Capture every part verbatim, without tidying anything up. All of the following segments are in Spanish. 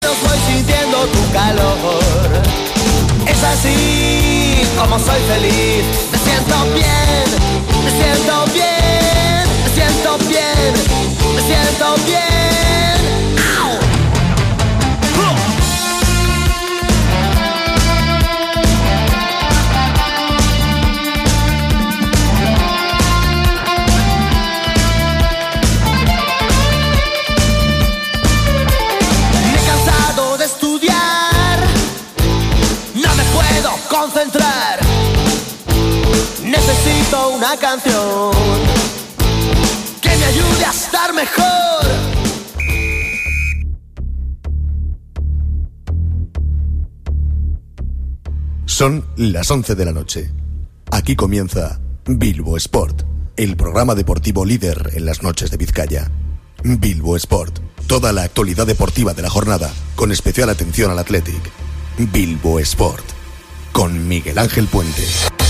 manos voy sintiendo tu calor. Es así como soy feliz. Me siento bien, me siento bien, me siento bien, me siento bien. ¡Au! Concentrar, necesito una canción que me ayude a estar mejor. Son las once de la noche. Aquí comienza Bilbo Sport, el programa deportivo líder en las noches de Vizcaya. Bilbo Sport, toda la actualidad deportiva de la jornada, con especial atención al Athletic. Bilbo Sport, con Miguel Ángel Puente.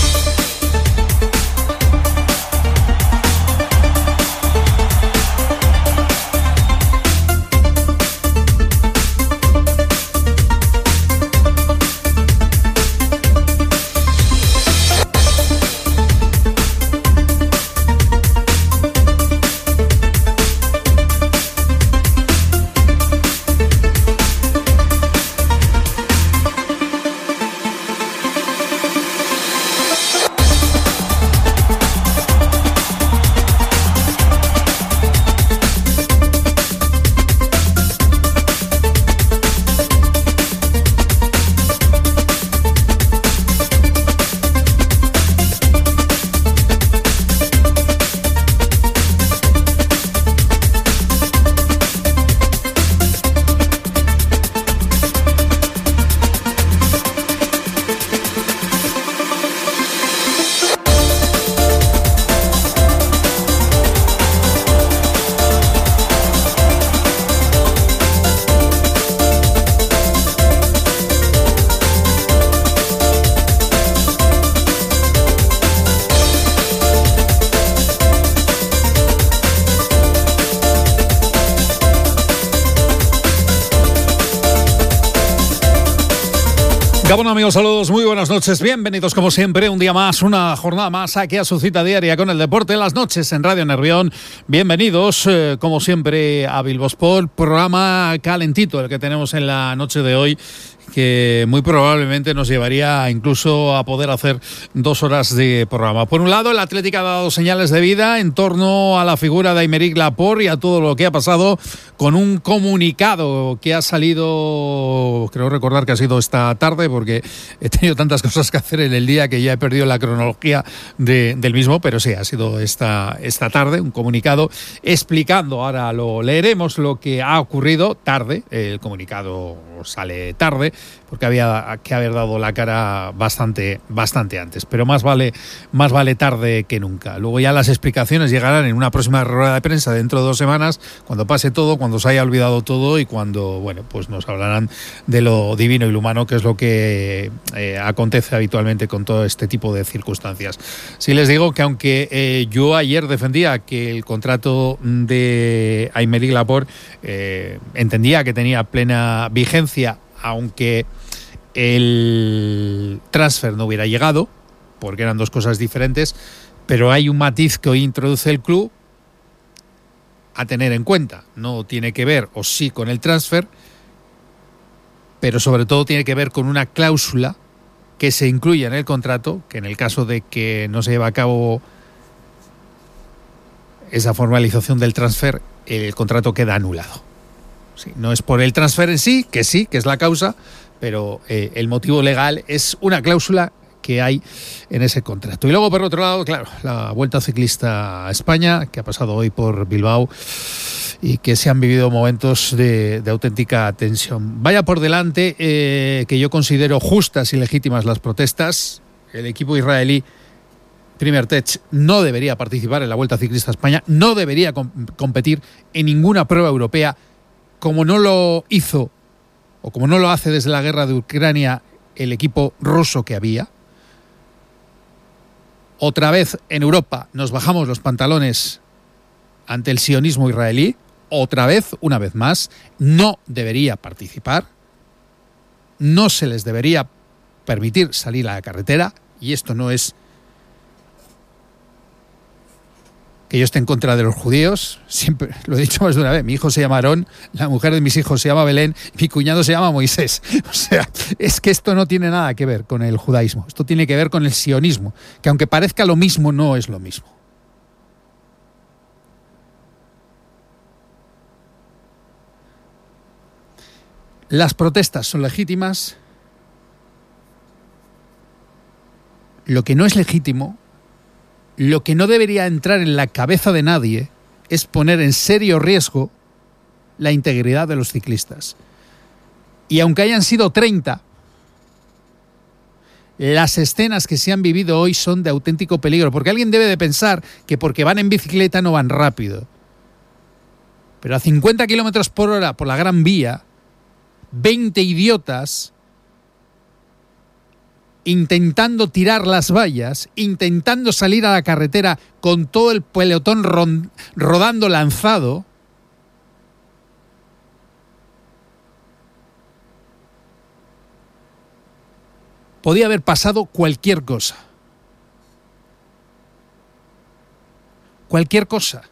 Gabón, amigos, saludos, muy buenas noches, bienvenidos como siempre, un día más, una jornada más aquí a su cita diaria con el deporte, las noches en Radio Nervión. Bienvenidos, eh, como siempre, a Bilbo Sport, programa calentito el que tenemos en la noche de hoy, que muy probablemente nos llevaría incluso a poder hacer dos horas de programa. Por un lado, el Athletic ha dado señales de vida en torno a la figura de Aymeric Laporte y a todo lo que ha pasado con un comunicado que ha salido, creo recordar que ha sido esta tarde, porque he tenido tantas cosas que hacer en el día que ya he perdido la cronología de, del mismo, pero sí, ha sido esta, esta tarde, un comunicado explicando, ahora lo leeremos, lo que ha ocurrido tarde. El comunicado sale tarde, porque había que haber dado la cara bastante, bastante antes, pero más vale, más vale tarde que nunca. Luego ya las explicaciones llegarán en una próxima rueda de prensa dentro de dos semanas, cuando pase todo, cuando se haya olvidado todo y cuando, bueno, pues nos hablarán de lo divino y lo humano, que es lo que eh, acontece habitualmente con todo este tipo de circunstancias. Si les digo que aunque eh, yo ayer defendía que el contrato de Aymeric Laporte eh, entendía que tenía plena vigencia, aunque el transfer no hubiera llegado, porque eran dos cosas diferentes, pero hay un matiz que hoy introduce el club a tener en cuenta. No tiene que ver, o sí, con el transfer, pero sobre todo tiene que ver con una cláusula que se incluye en el contrato, que en el caso de que no se lleve a cabo esa formalización del transfer, el contrato queda anulado. Sí, no es por el transfer en sí, que sí, que es la causa, pero eh, el motivo legal es una cláusula que hay en ese contrato. Y luego, por otro lado, claro, la Vuelta Ciclista a España, que ha pasado hoy por Bilbao y que se han vivido momentos de, de auténtica tensión. Vaya por delante eh, que yo considero justas y legítimas las protestas. El equipo israelí Premier Tech no debería participar en la Vuelta Ciclista a España, no debería com- competir en ninguna prueba europea, como no lo hizo o como no lo hace desde la guerra de Ucrania el equipo ruso que había. Otra vez en Europa nos bajamos los pantalones ante el sionismo israelí, otra vez, una vez más, no debería participar, no se les debería permitir salir a la carretera, y esto no es que yo esté en contra de los judíos, siempre lo he dicho más de una vez, mi hijo se llama Aarón, la mujer de mis hijos se llama Belén, mi cuñado se llama Moisés. O sea, es que esto no tiene nada que ver con el judaísmo, esto tiene que ver con el sionismo, que aunque parezca lo mismo, no es lo mismo. Las protestas son legítimas. Lo que no es legítimo, lo que no debería entrar en la cabeza de nadie, es poner en serio riesgo la integridad de los ciclistas. Y aunque hayan sido treinta, las escenas que se han vivido hoy son de auténtico peligro, porque alguien debe de pensar que porque van en bicicleta no van rápido. Pero a cincuenta kilómetros por hora por la Gran Vía, veinte idiotas intentando tirar las vallas, intentando salir a la carretera con todo el pelotón ron- rodando lanzado, podía haber pasado cualquier cosa. Cualquier cosa.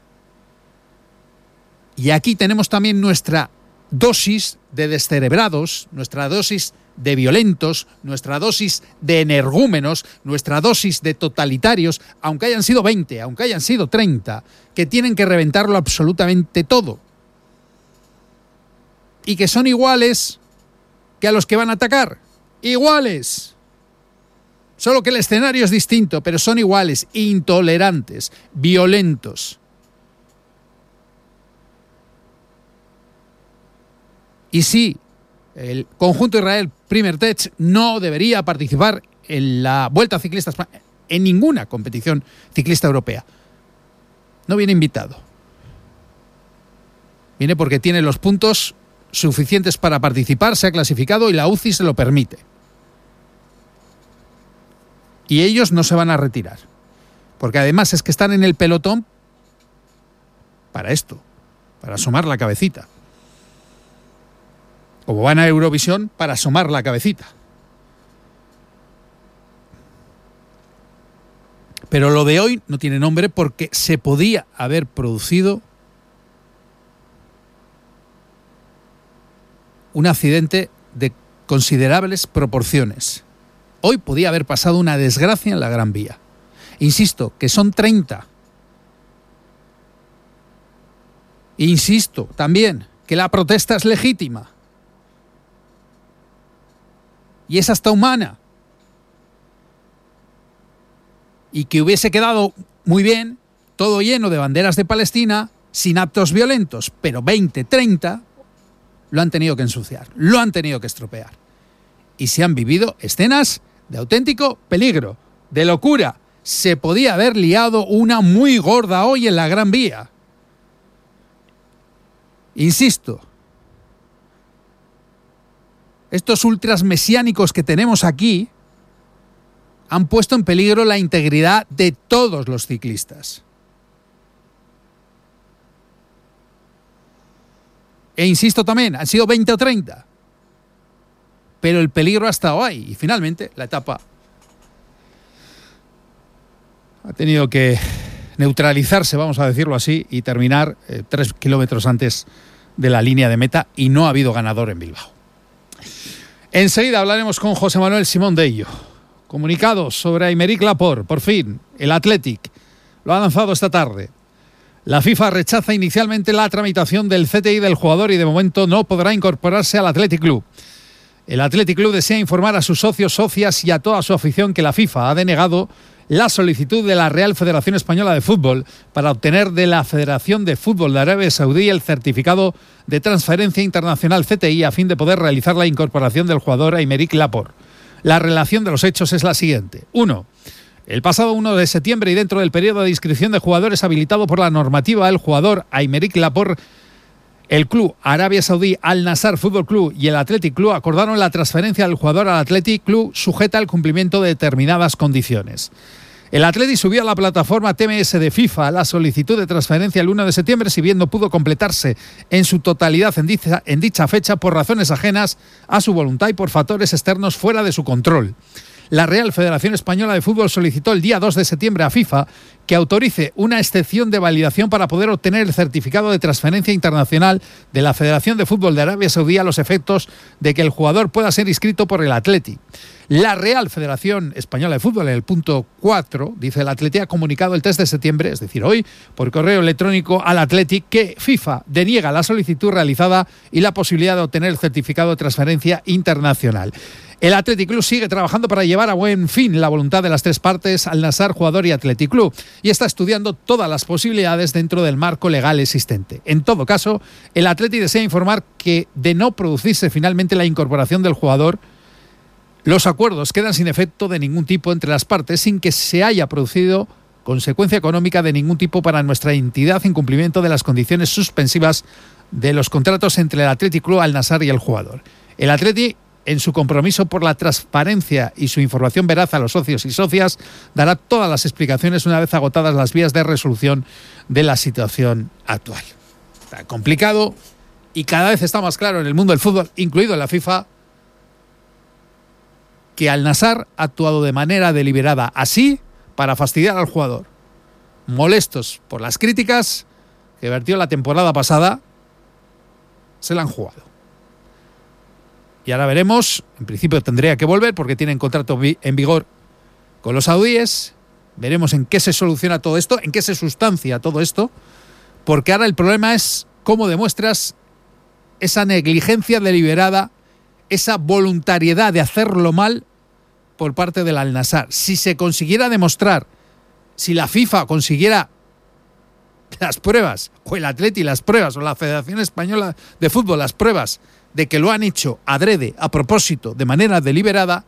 Y aquí tenemos también nuestra dosis de descerebrados, nuestra dosis de violentos, nuestra dosis de energúmenos, nuestra dosis de totalitarios, aunque hayan sido veinte, aunque hayan sido treinta, que tienen que reventarlo absolutamente todo. Y que son iguales que a los que van a atacar. Iguales. Solo que el escenario es distinto, pero son iguales, intolerantes, violentos. Y sí, el conjunto Israel Primer Tech no debería participar en la Vuelta Ciclista España, en ninguna competición ciclista europea. No viene invitado. Viene porque tiene los puntos suficientes para participar, se ha clasificado y la U C I se lo permite. Y ellos no se van a retirar. Porque además es que están en el pelotón para esto, para asomar la cabecita. Como van a Eurovisión para asomar la cabecita. Pero lo de hoy no tiene nombre porque se podía haber producido un accidente de considerables proporciones. Hoy podía haber pasado una desgracia en la Gran Vía. Insisto, que son treinta. Insisto también que la protesta es legítima. Y es hasta humana. Y que hubiese quedado muy bien, todo lleno de banderas de Palestina, sin actos violentos, pero veinte, treinta lo han tenido que ensuciar, lo han tenido que estropear. Y se han vivido escenas de auténtico peligro, de locura. Se podía haber liado una muy gorda hoy en la Gran Vía. Insisto, estos ultras mesiánicos que tenemos aquí han puesto en peligro la integridad de todos los ciclistas. E insisto también, han sido veinte o treinta. Pero el peligro ha estado ahí. Y finalmente la etapa ha tenido que neutralizarse, vamos a decirlo así, y terminar eh, tres kilómetros antes de la línea de meta. Y no ha habido ganador en Bilbao. Enseguida hablaremos con José Manuel Simón de ello. Comunicados sobre Aymeric Laporte. Por fin, el Athletic lo ha lanzado esta tarde. La FIFA rechaza inicialmente la tramitación del C T I del jugador y de momento no podrá incorporarse al Athletic Club. El Athletic Club desea informar a sus socios, socias y a toda su afición que la FIFA ha denegado la solicitud de la Real Federación Española de Fútbol para obtener de la Federación de Fútbol de Arabia Saudí el certificado de transferencia internacional C T I a fin de poder realizar la incorporación del jugador Aymeric Laporte. La relación de los hechos es la siguiente. uno. El pasado uno de septiembre y dentro del periodo de inscripción de jugadores habilitado por la normativa, el jugador Aymeric Laporte, el club Arabia Saudí Al Nassr Fútbol Club y el Athletic Club acordaron la transferencia del jugador al Athletic Club sujeta al cumplimiento de determinadas condiciones. El Atleti subió a la plataforma T M S de FIFA la solicitud de transferencia el uno de septiembre, si bien no pudo completarse en su totalidad en dicha, en dicha fecha por razones ajenas a su voluntad y por factores externos fuera de su control. La Real Federación Española de Fútbol solicitó el día dos de septiembre a FIFA que autorice una excepción de validación para poder obtener el certificado de transferencia internacional de la Federación de Fútbol de Arabia Saudí a los efectos de que el jugador pueda ser inscrito por el Atleti. La Real Federación Española de Fútbol, en el punto cuatro, dice: el Atleti ha comunicado el tres de septiembre, es decir, hoy, por correo electrónico al Atleti, que FIFA deniega la solicitud realizada y la posibilidad de obtener el certificado de transferencia internacional. El Athletic Club sigue trabajando para llevar a buen fin la voluntad de las tres partes, Al-Nassr, jugador y Athletic Club, y está estudiando todas las posibilidades dentro del marco legal existente. En todo caso, el Athletic desea informar que, de no producirse finalmente la incorporación del jugador, los acuerdos quedan sin efecto de ningún tipo entre las partes, sin que se haya producido consecuencia económica de ningún tipo para nuestra entidad en cumplimiento de las condiciones suspensivas de los contratos entre el Athletic Club, Al-Nassr y el jugador. El Athletic, en su compromiso por la transparencia y su información veraz a los socios y socias, dará todas las explicaciones una vez agotadas las vías de resolución de la situación actual. Está complicado y cada vez está más claro en el mundo del fútbol, incluido en la FIFA, que Al-Nassr ha actuado de manera deliberada así para fastidiar al jugador. Molestos por las críticas que vertió la temporada pasada, se la han jugado. Y ahora veremos, en principio tendría que volver porque tienen contrato en vigor con los saudíes. Veremos en qué se soluciona todo esto, en qué se sustancia todo esto, porque ahora el problema es cómo demuestras esa negligencia deliberada, esa voluntariedad de hacerlo mal por parte del Al-Nassr. Si se consiguiera demostrar, si la FIFA consiguiera las pruebas, o el Atleti las pruebas, o la Federación Española de Fútbol las pruebas de que lo han hecho adrede, a propósito, de manera deliberada,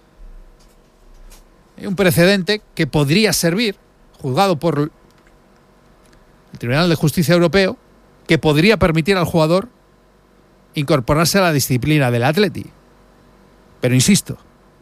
hay un precedente que podría servir, juzgado por el Tribunal de Justicia Europeo, que podría permitir al jugador incorporarse a la disciplina del Atleti. Pero insisto,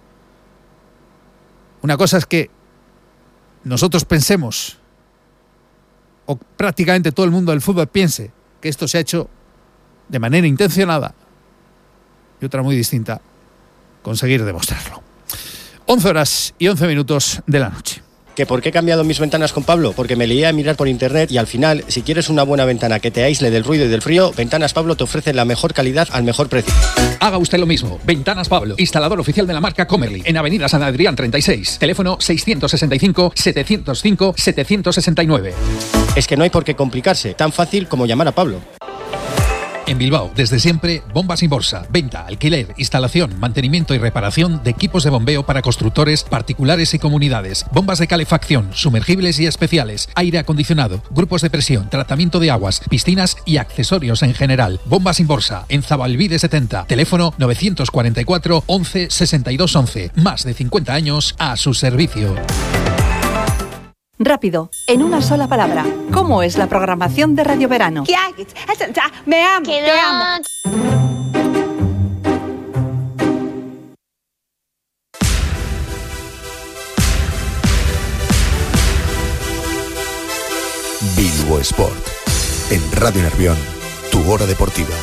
una cosa es que nosotros pensemos, o prácticamente todo el mundo del fútbol piense, que esto se ha hecho de manera intencionada, y otra muy distinta, conseguir demostrarlo. once horas y once minutos de la noche. ¿Que por qué he cambiado mis ventanas con Pablo? Porque me leía a mirar por internet y al final, si quieres una buena ventana que te aísle del ruido y del frío, Ventanas Pablo te ofrece la mejor calidad al mejor precio. Haga usted lo mismo. Ventanas Pablo, instalador oficial de la marca Comerly, en Avenida San Adrián treinta y seis. Teléfono seiscientos sesenta y cinco, setecientos cinco, setecientos sesenta y nueve. Es que no hay por qué complicarse, tan fácil como llamar a Pablo. En Bilbao, desde siempre, Bombas Inborsa. Venta, alquiler, instalación, mantenimiento y reparación de equipos de bombeo para constructores, particulares y comunidades. Bombas de calefacción, sumergibles y especiales, aire acondicionado, grupos de presión, tratamiento de aguas, piscinas y accesorios en general. Bombas Inborsa, en Zabalbide setenta. Teléfono novecientos cuarenta y cuatro, once, sesenta y dos once. Más de cincuenta años a su servicio. Rápido, en una sola palabra. ¿Cómo es la programación de Radio Verano? Me amo, te amo. Bilbo Sport. En Radio Nervión, tu hora deportiva.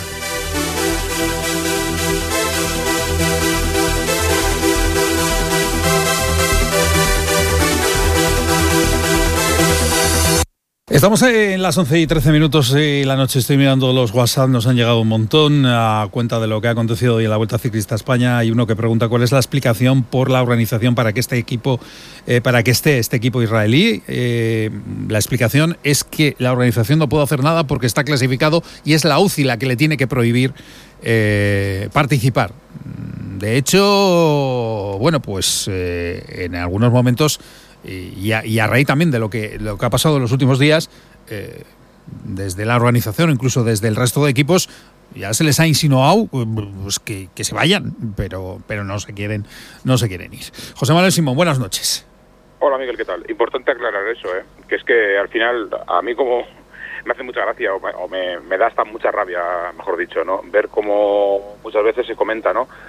Estamos en las once y trece minutos de la noche. Estoy mirando los WhatsApp, nos han llegado un montón a cuenta de lo que ha acontecido hoy en la Vuelta Ciclista a España. Hay uno que pregunta cuál es la explicación por la organización para que este equipo, eh, para que esté este equipo israelí. Eh, la explicación es que la organización no puede hacer nada porque está clasificado y es la U C I la que le tiene que prohibir eh, participar. De hecho, bueno, pues eh, en algunos momentos, Y a, y a raíz también de lo que, lo que ha pasado en los últimos días, eh, desde la organización, incluso desde el resto de equipos, ya se les ha insinuado pues, que, que se vayan, pero, pero no se quieren, no se quieren ir. José Manuel Simón, buenas noches. Hola Miguel, ¿qué tal? Importante aclarar eso, ¿eh? Que es que al final a mí como me hace mucha gracia o me, o me, me da hasta mucha rabia, mejor dicho, ¿no? Ver cómo muchas veces se comenta, ¿no?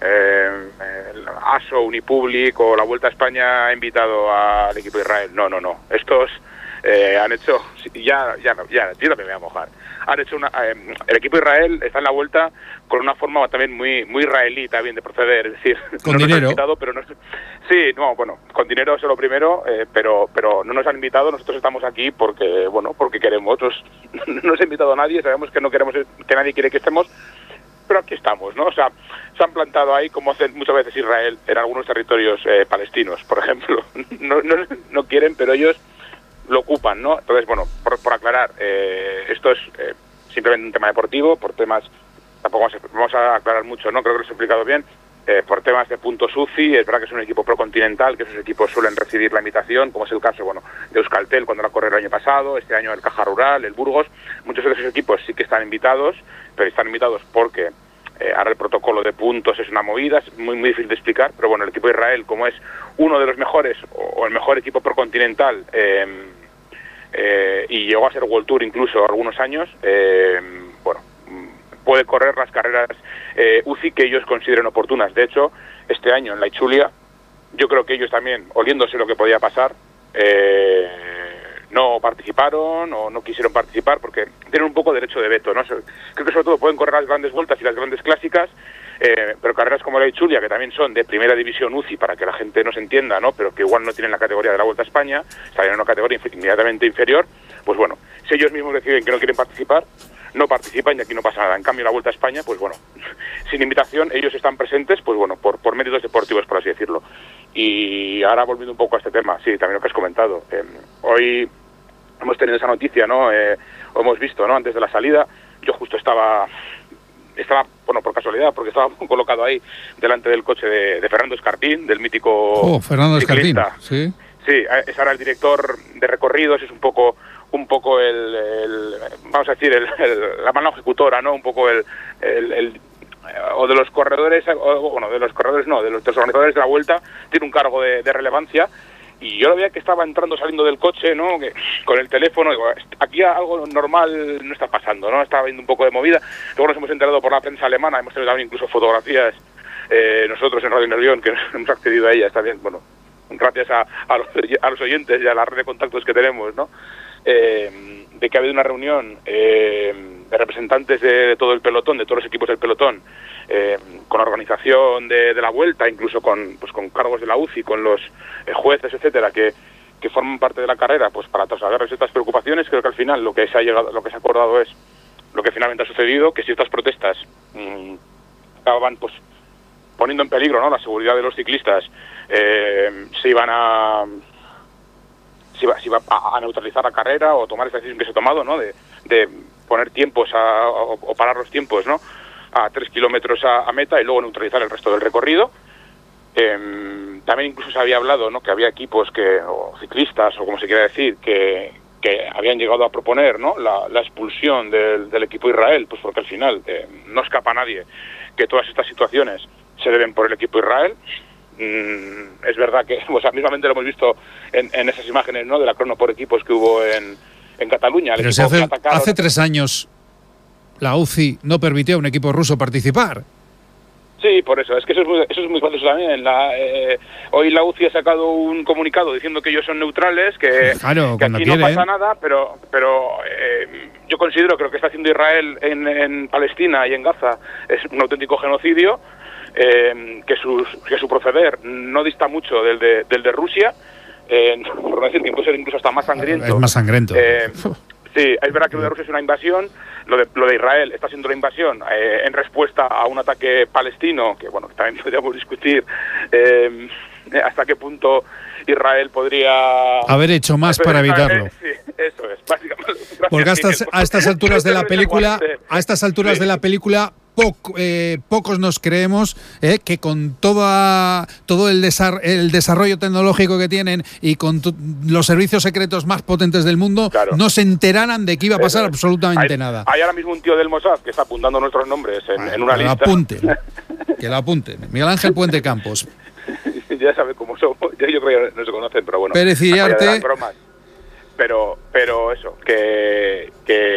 eh, el ASO, Unipublic o la Vuelta a España ha invitado al equipo de Israel. No, no, no. Estos eh, han hecho, ya, ya, ya, yo también me voy a mojar. Han hecho una, eh, el equipo de Israel está en la Vuelta con una forma también muy muy israelí también de proceder, es decir, con no dinero. Nos han invitado, pero no, sí, no, bueno, con dinero es lo primero, eh, pero pero no nos han invitado, nosotros estamos aquí porque, bueno, porque queremos, nos, no nos ha invitado a nadie, sabemos que no queremos, que nadie quiere que estemos, pero aquí estamos, ¿no? O sea, se han plantado ahí como hace muchas veces Israel en algunos territorios eh, palestinos, por ejemplo, no, no, no quieren, pero ellos lo ocupan, ¿no? Entonces, bueno, por, por aclarar, eh, esto es eh, simplemente un tema deportivo, por temas, tampoco vamos a, vamos a aclarar mucho, ¿no? Creo que lo he explicado bien, eh, por temas de puntos U C I, es verdad que es un equipo procontinental, que esos equipos suelen recibir la invitación, como es el caso, bueno, de Euskaltel cuando la corrió el año pasado, este año el Caja Rural, el Burgos, muchos de esos equipos sí que están invitados, pero están invitados porque eh, ahora el protocolo de puntos es una movida, es muy, muy difícil de explicar, pero bueno, el equipo de Israel, como es uno de los mejores, o, o el mejor equipo procontinental, eh, eh, y llegó a ser World Tour incluso algunos años, eh, bueno, puede correr las carreras eh, U C I que ellos consideren oportunas. De hecho, este año en la Ichulia, yo creo que ellos también, oliéndose lo que podía pasar, eh, no participaron o no quisieron participar porque tienen un poco derecho de veto, ¿no? Creo que sobre todo pueden correr las grandes vueltas y las grandes clásicas, eh, pero carreras como la Ichulia, que también son de primera división U C I, para que la gente nos entienda, ¿no? Pero que igual no tienen la categoría de la Vuelta a España, están en una categoría inmediatamente inferior, pues bueno, si ellos mismos deciden que no quieren participar, no participan y aquí no pasa nada. En cambio, la Vuelta a España, pues bueno, sin invitación, ellos están presentes, pues bueno, por, por méritos deportivos, por así decirlo. Y ahora volviendo un poco a este tema, sí, también lo que has comentado. Eh, hoy hemos tenido esa noticia, ¿no? Eh, hemos visto, ¿no? Antes de la salida, yo justo estaba, estaba, bueno, por casualidad, porque estaba colocado ahí delante del coche de, de Fernando Escartín, del mítico oh, Fernando ciclista. Escartín, sí. Sí, es ahora el director de recorridos, es un poco un poco el, el vamos a decir, el, el, la mano ejecutora, ¿no? Un poco el, el, el o de los corredores, o, bueno, de los corredores no, de los, de los organizadores de la Vuelta, tiene un cargo de, de relevancia. Y yo lo veía que estaba entrando, saliendo del coche, ¿no? Que, con el teléfono, digo, aquí algo normal no está pasando, ¿no? Estaba viendo un poco de movida. Luego nos hemos enterado por la prensa alemana, hemos tenido también incluso fotografías eh, nosotros en Radio Nervión, que hemos accedido a ellas también, bueno, gracias a, a, los, a los oyentes y a la red de contactos que tenemos, ¿no? Eh, de que ha habido una reunión eh, de representantes de, de todo el pelotón, de todos los equipos del pelotón, eh, con la organización de, de la Vuelta, incluso con, pues, con cargos de la U C I, con los eh, jueces, etcétera, que, que forman parte de la carrera, pues para trasladarles estas preocupaciones. Creo que al final lo que se ha llegado, lo que se ha acordado es lo que finalmente ha sucedido, que si estas protestas mmm, acababan pues poniendo en peligro, ¿no?, la seguridad de los ciclistas, eh, se iban a se iba, se iba a, a neutralizar la carrera o tomar esta decisión que se ha tomado, ¿no?, de, de poner tiempos a, o, o parar los tiempos, ¿no?, a tres kilómetros a, a meta y luego neutralizar el resto del recorrido. Eh, también incluso se había hablado, ¿no?, que había equipos que, o ciclistas, o como se quiera decir, que, que habían llegado a proponer, ¿no?, la, la expulsión del, del equipo Israel, pues porque al final eh, no escapa a nadie que todas estas situaciones se deben por el equipo Israel. Mm, es verdad que, pues, mismamente lo hemos visto en, en esas imágenes, ¿no?, de la crono por equipos que hubo en, en Cataluña. Pero si hace, hace tres años la U C I no permitió a un equipo ruso participar. Sí, por eso, es que eso es muy, eso es muy falso también. La, eh, hoy la U C I ha sacado un comunicado diciendo que ellos son neutrales, que, claro, que aquí quieren. no pasa nada, pero pero eh, yo considero que lo que está haciendo Israel en, en Palestina y en Gaza es un auténtico genocidio, eh, que, sus, que su proceder no dista mucho del de, del de Rusia, eh, por no decir que puede ser incluso hasta más sangriento. Es más sangriento. Eh, sí, es verdad que lo de Rusia es una invasión. Lo de, lo de Israel está siendo una invasión eh, en respuesta a un ataque palestino, que bueno, también podríamos discutir eh, hasta qué punto Israel podría haber hecho más para evitarlo. Sí, eso es, básicamente. Porque a estas, a estas alturas de la película, a estas alturas de la película, Poco, eh, pocos nos creemos eh, que con toda, todo el, desar, el desarrollo tecnológico que tienen y con tu, los servicios secretos más potentes del mundo, claro, no se enteraran de que iba a pasar Eso. absolutamente hay, nada. Hay ahora mismo un tío del Mossad que está apuntando nuestros nombres en, ah, en una que lista. Lo apunte, que lo apunte. Miguel Ángel Puente Campos. Ya sabe cómo somos. Yo, yo creo que no se conocen, pero bueno. Pérez Iriarte. Pero, pero eso, que, que,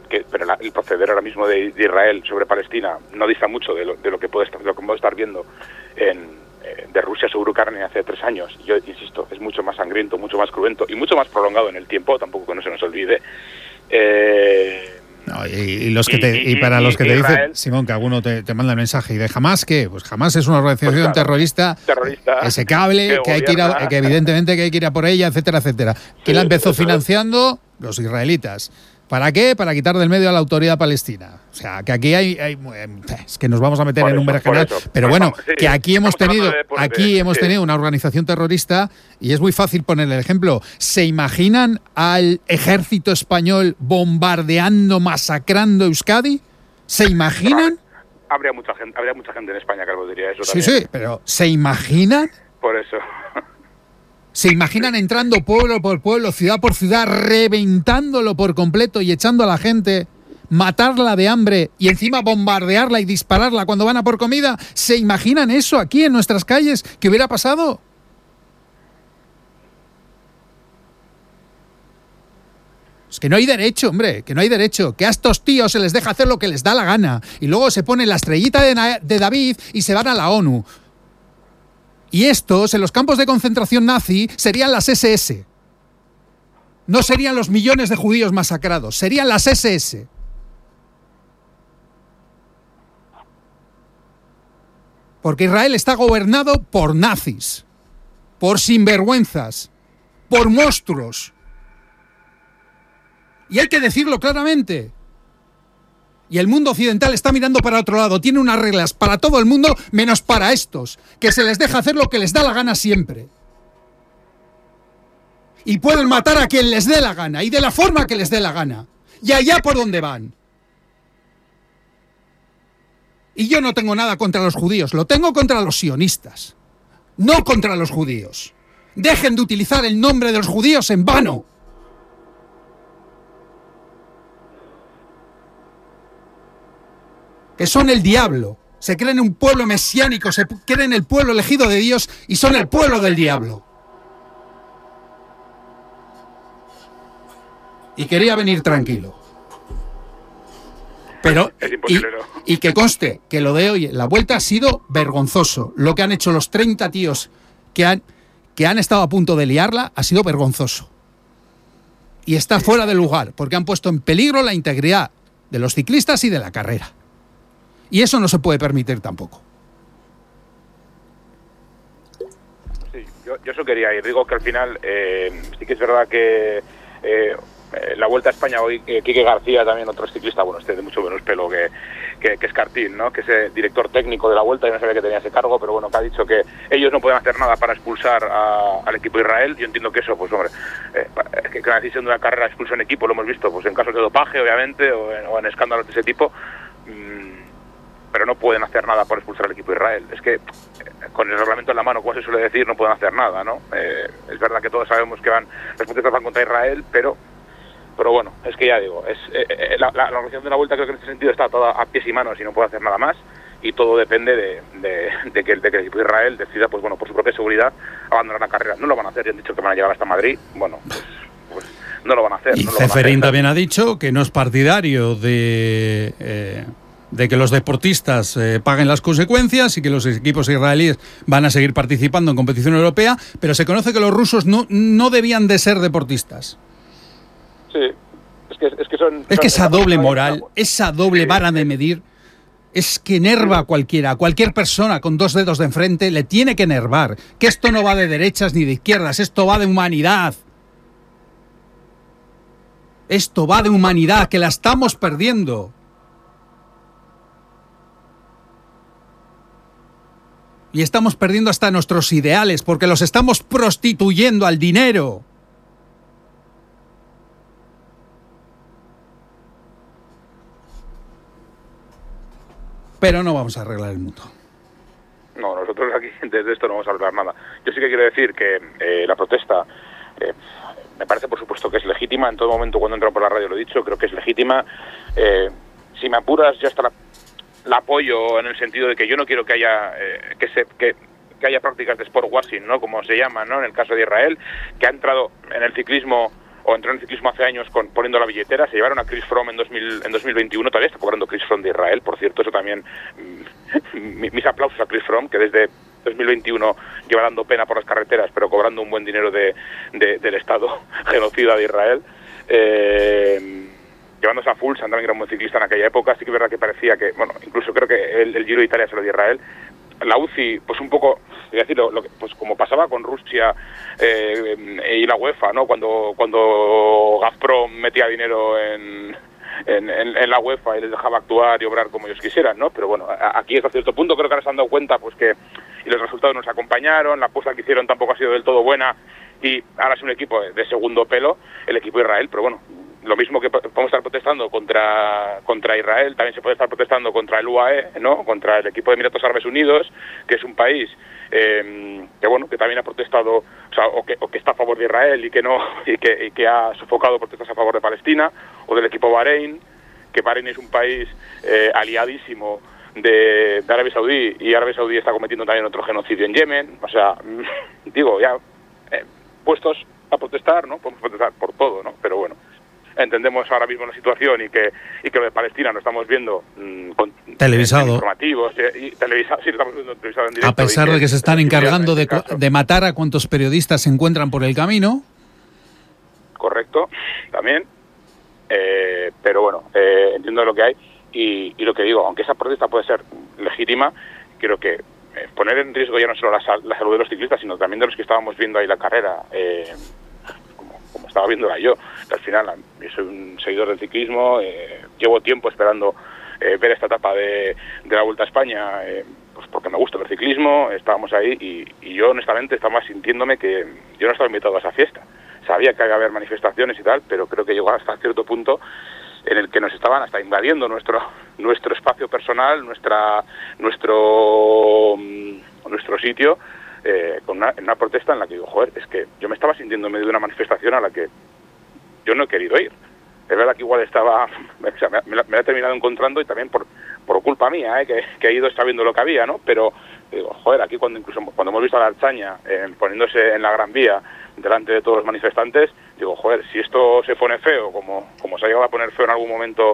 que, pero la, el proceder ahora mismo de, de Israel sobre Palestina no dista mucho de lo, de lo que puede estar, de lo que podemos estar viendo en, eh, de Rusia sobre Ucrania hace tres años. Yo insisto, es mucho más sangriento, mucho más cruento y mucho más prolongado en el tiempo, tampoco que no se nos olvide. Eh, No, y, y los que te, y, y para y, los que te Israel, dicen, Simón, que alguno te, te manda el mensaje, ¿y de Hamas qué? Pues Hamas es una organización pues claro, terrorista, terrorista execrable, que, que, hay que, ir a, que evidentemente que hay que ir a por ella, etcétera, etcétera. ¿Quién sí, la empezó financiando? Los israelitas. ¿Para qué? Para quitar del medio a la autoridad palestina. O sea, que aquí hay... hay es que nos vamos a meter por en eso, un berenjenal. Pero bueno, sí, que aquí hemos tenido aquí de, hemos sí. tenido una organización terrorista y es muy fácil poner el ejemplo. ¿Se imaginan al ejército español bombardeando, masacrando Euskadi? ¿Se imaginan? Habría mucha gente, habría mucha gente en España que algo diría eso sí, también. Sí, sí, pero ¿se imaginan? Por eso... ¿Se imaginan entrando pueblo por pueblo, ciudad por ciudad, reventándolo por completo y echando a la gente, matarla de hambre y encima bombardearla y dispararla cuando van a por comida? ¿Se imaginan eso aquí en nuestras calles? ¿Qué hubiera pasado? Es que no hay derecho, hombre, que no hay derecho. Que a estos tíos se les deja hacer lo que les da la gana. Y luego se ponen la estrellita de, Na- de David y se van a la ONU. Y estos, en los campos de concentración nazi, serían las ese ese. No serían los millones de judíos masacrados, serían las ese ese. Porque Israel está gobernado por nazis, por sinvergüenzas, por monstruos. Y hay que decirlo claramente. Y el mundo occidental está mirando para otro lado. Tiene unas reglas para todo el mundo, menos para estos, que se les deja hacer lo que les da la gana siempre. Y pueden matar a quien les dé la gana, y de la forma que les dé la gana. Y allá por donde van. Y yo no tengo nada contra los judíos, lo tengo contra los sionistas. No contra los judíos. Dejen de utilizar el nombre de los judíos en vano. Que son el diablo, se creen un pueblo mesiánico, se creen el pueblo elegido de Dios y son el pueblo del diablo. Y quería venir tranquilo. Pero, y, y que conste que lo de hoy, la vuelta ha sido vergonzoso. Lo que han hecho los treinta tíos que han, que han estado a punto de liarla ha sido vergonzoso. Y está fuera de lugar, porque han puesto en peligro la integridad de los ciclistas y de la carrera. Y eso no se puede permitir tampoco. Sí, yo, yo eso quería ir. Digo que al final eh, sí que es verdad que eh, la Vuelta a España hoy, eh, Quique García, también otro ciclista, bueno, este de mucho menos pelo que, que, que Escartín, ¿no? Que es el director técnico de la Vuelta, yo no sabía que tenía ese cargo, pero bueno, que ha dicho que ellos no pueden hacer nada para expulsar a, al equipo de Israel. Yo entiendo que eso, pues hombre, eh, que la decisión de una carrera expulsa un equipo, lo hemos visto pues en casos de dopaje, obviamente, o en, o en escándalos de ese tipo. Mmm, pero no pueden hacer nada por expulsar al equipo de Israel. Es que eh, con el reglamento en la mano, como se suele decir, no pueden hacer nada, ¿no? Eh, es verdad que todos sabemos que van las protestas van contra Israel, pero pero bueno, es que ya digo, es eh, eh, la, la, la organización de la Vuelta creo que en este sentido está toda a pies y manos y no puede hacer nada más, y todo depende de, de, de, que, de que el equipo de Israel decida, pues bueno, por su propia seguridad, abandonar la carrera. No lo van a hacer, ya han dicho que van a llegar hasta Madrid, bueno, pues, pues no lo van a hacer. Y no Ceferín también ha dicho que no es partidario de... Eh... de que los deportistas eh, paguen las consecuencias y que los equipos israelíes van a seguir participando en competición europea, pero se conoce que los rusos no, no debían de ser deportistas. Sí, es que, es que son... Es son, que esa son, doble son, moral, son, esa doble vara de medir, es que enerva a cualquiera, a cualquier persona con dos dedos de enfrente le tiene que enervar, que esto no va de derechas ni de izquierdas, esto va de humanidad. Esto va de humanidad, que la estamos perdiendo. Y estamos perdiendo hasta nuestros ideales porque los estamos prostituyendo al dinero. Pero no vamos a arreglar el mundo. No, nosotros aquí desde esto no vamos a hablar nada. Yo sí que quiero decir que eh, la protesta eh, me parece por supuesto que es legítima. En todo momento cuando entro por la radio lo he dicho, creo que es legítima. Eh, si me apuras, yo hasta la... la apoyo en el sentido de que yo no quiero que haya eh, que se que, que haya prácticas de sport washing, ¿no? Como se llama, ¿no? En el caso de Israel, que ha entrado en el ciclismo o entró en el ciclismo hace años con, poniendo la billetera. Se llevaron a Chris Froome en, dos mil, en dos mil veintiuno, todavía está cobrando Chris Froome de Israel, por cierto, eso también, mis aplausos a Chris Froome, que desde dos mil veintiuno lleva dando pena por las carreteras, pero cobrando un buen dinero de, de, del Estado genocida de Israel. Eh, llevándose a Fulsan, también era un buen ciclista en aquella época. Sí que es verdad que parecía que, bueno, incluso creo que el, el Giro de Italia se lo dio Israel. La U C I, pues un poco, es decir, lo, lo que, pues como pasaba con Rusia eh, y la UEFA, ¿no? Cuando cuando Gazprom metía dinero en, en, en, en la UEFA y les dejaba actuar y obrar como ellos quisieran, ¿no? Pero bueno, a, aquí hasta cierto punto creo que ahora se han dado cuenta, pues que y los resultados nos acompañaron, la apuesta que hicieron tampoco ha sido del todo buena y ahora es un equipo de, de segundo pelo, el equipo de Israel, pero bueno, lo mismo que podemos estar protestando contra contra Israel, también se puede estar protestando contra el U A E, ¿no? Contra el equipo de Emiratos Árabes Unidos, que es un país eh, que bueno, que también ha protestado, o sea, o que, o que está a favor de Israel y que no y que, y que ha sofocado protestas a favor de Palestina, o del equipo Bahrein, que Bahrein es un país eh, aliadísimo de, de Arabia Saudí, y Arabia Saudí está cometiendo también otro genocidio en Yemen. O sea, digo, ya eh, puestos a protestar, ¿no? Podemos protestar por todo, ¿no? Pero bueno, entendemos ahora mismo la situación y que y que lo de Palestina lo estamos viendo mmm, con televisado, informativos y, y televisado, sí, lo estamos viendo televisado en directo. A pesar que, de que se están encargando de, este de matar a cuantos periodistas se encuentran por el camino. Correcto, también. Eh, pero bueno, eh, entiendo lo que hay y, y lo que digo, aunque esa protesta puede ser legítima, creo que eh, poner en riesgo ya no solo la, la salud de los ciclistas, sino también de los que estábamos viendo ahí la carrera, eh, como, como estaba viéndola yo. Al final, yo soy un seguidor del ciclismo, eh, llevo tiempo esperando eh, ver esta etapa de, de la Vuelta a España, eh, pues porque me gusta el ciclismo, estábamos ahí y, y yo honestamente estaba sintiéndome que yo no estaba invitado a esa fiesta. Sabía que había haber manifestaciones y tal, pero creo que llegó hasta cierto punto en el que nos estaban hasta invadiendo nuestro nuestro espacio personal, nuestra nuestro nuestro sitio, eh, con una, en una protesta en la que digo, joder, es que yo me estaba sintiendo en medio de una manifestación a la que yo no he querido ir. Es verdad que igual estaba, o sea, me, me, me la he terminado encontrando y también por por culpa mía, eh, que, que he ido sabiendo lo que había, ¿no? Pero digo, joder, aquí cuando incluso cuando hemos visto a la Archaña eh, poniéndose en la Gran Vía delante de todos los manifestantes, digo, joder, si esto se pone feo, como, como se ha llegado a poner feo en algún momento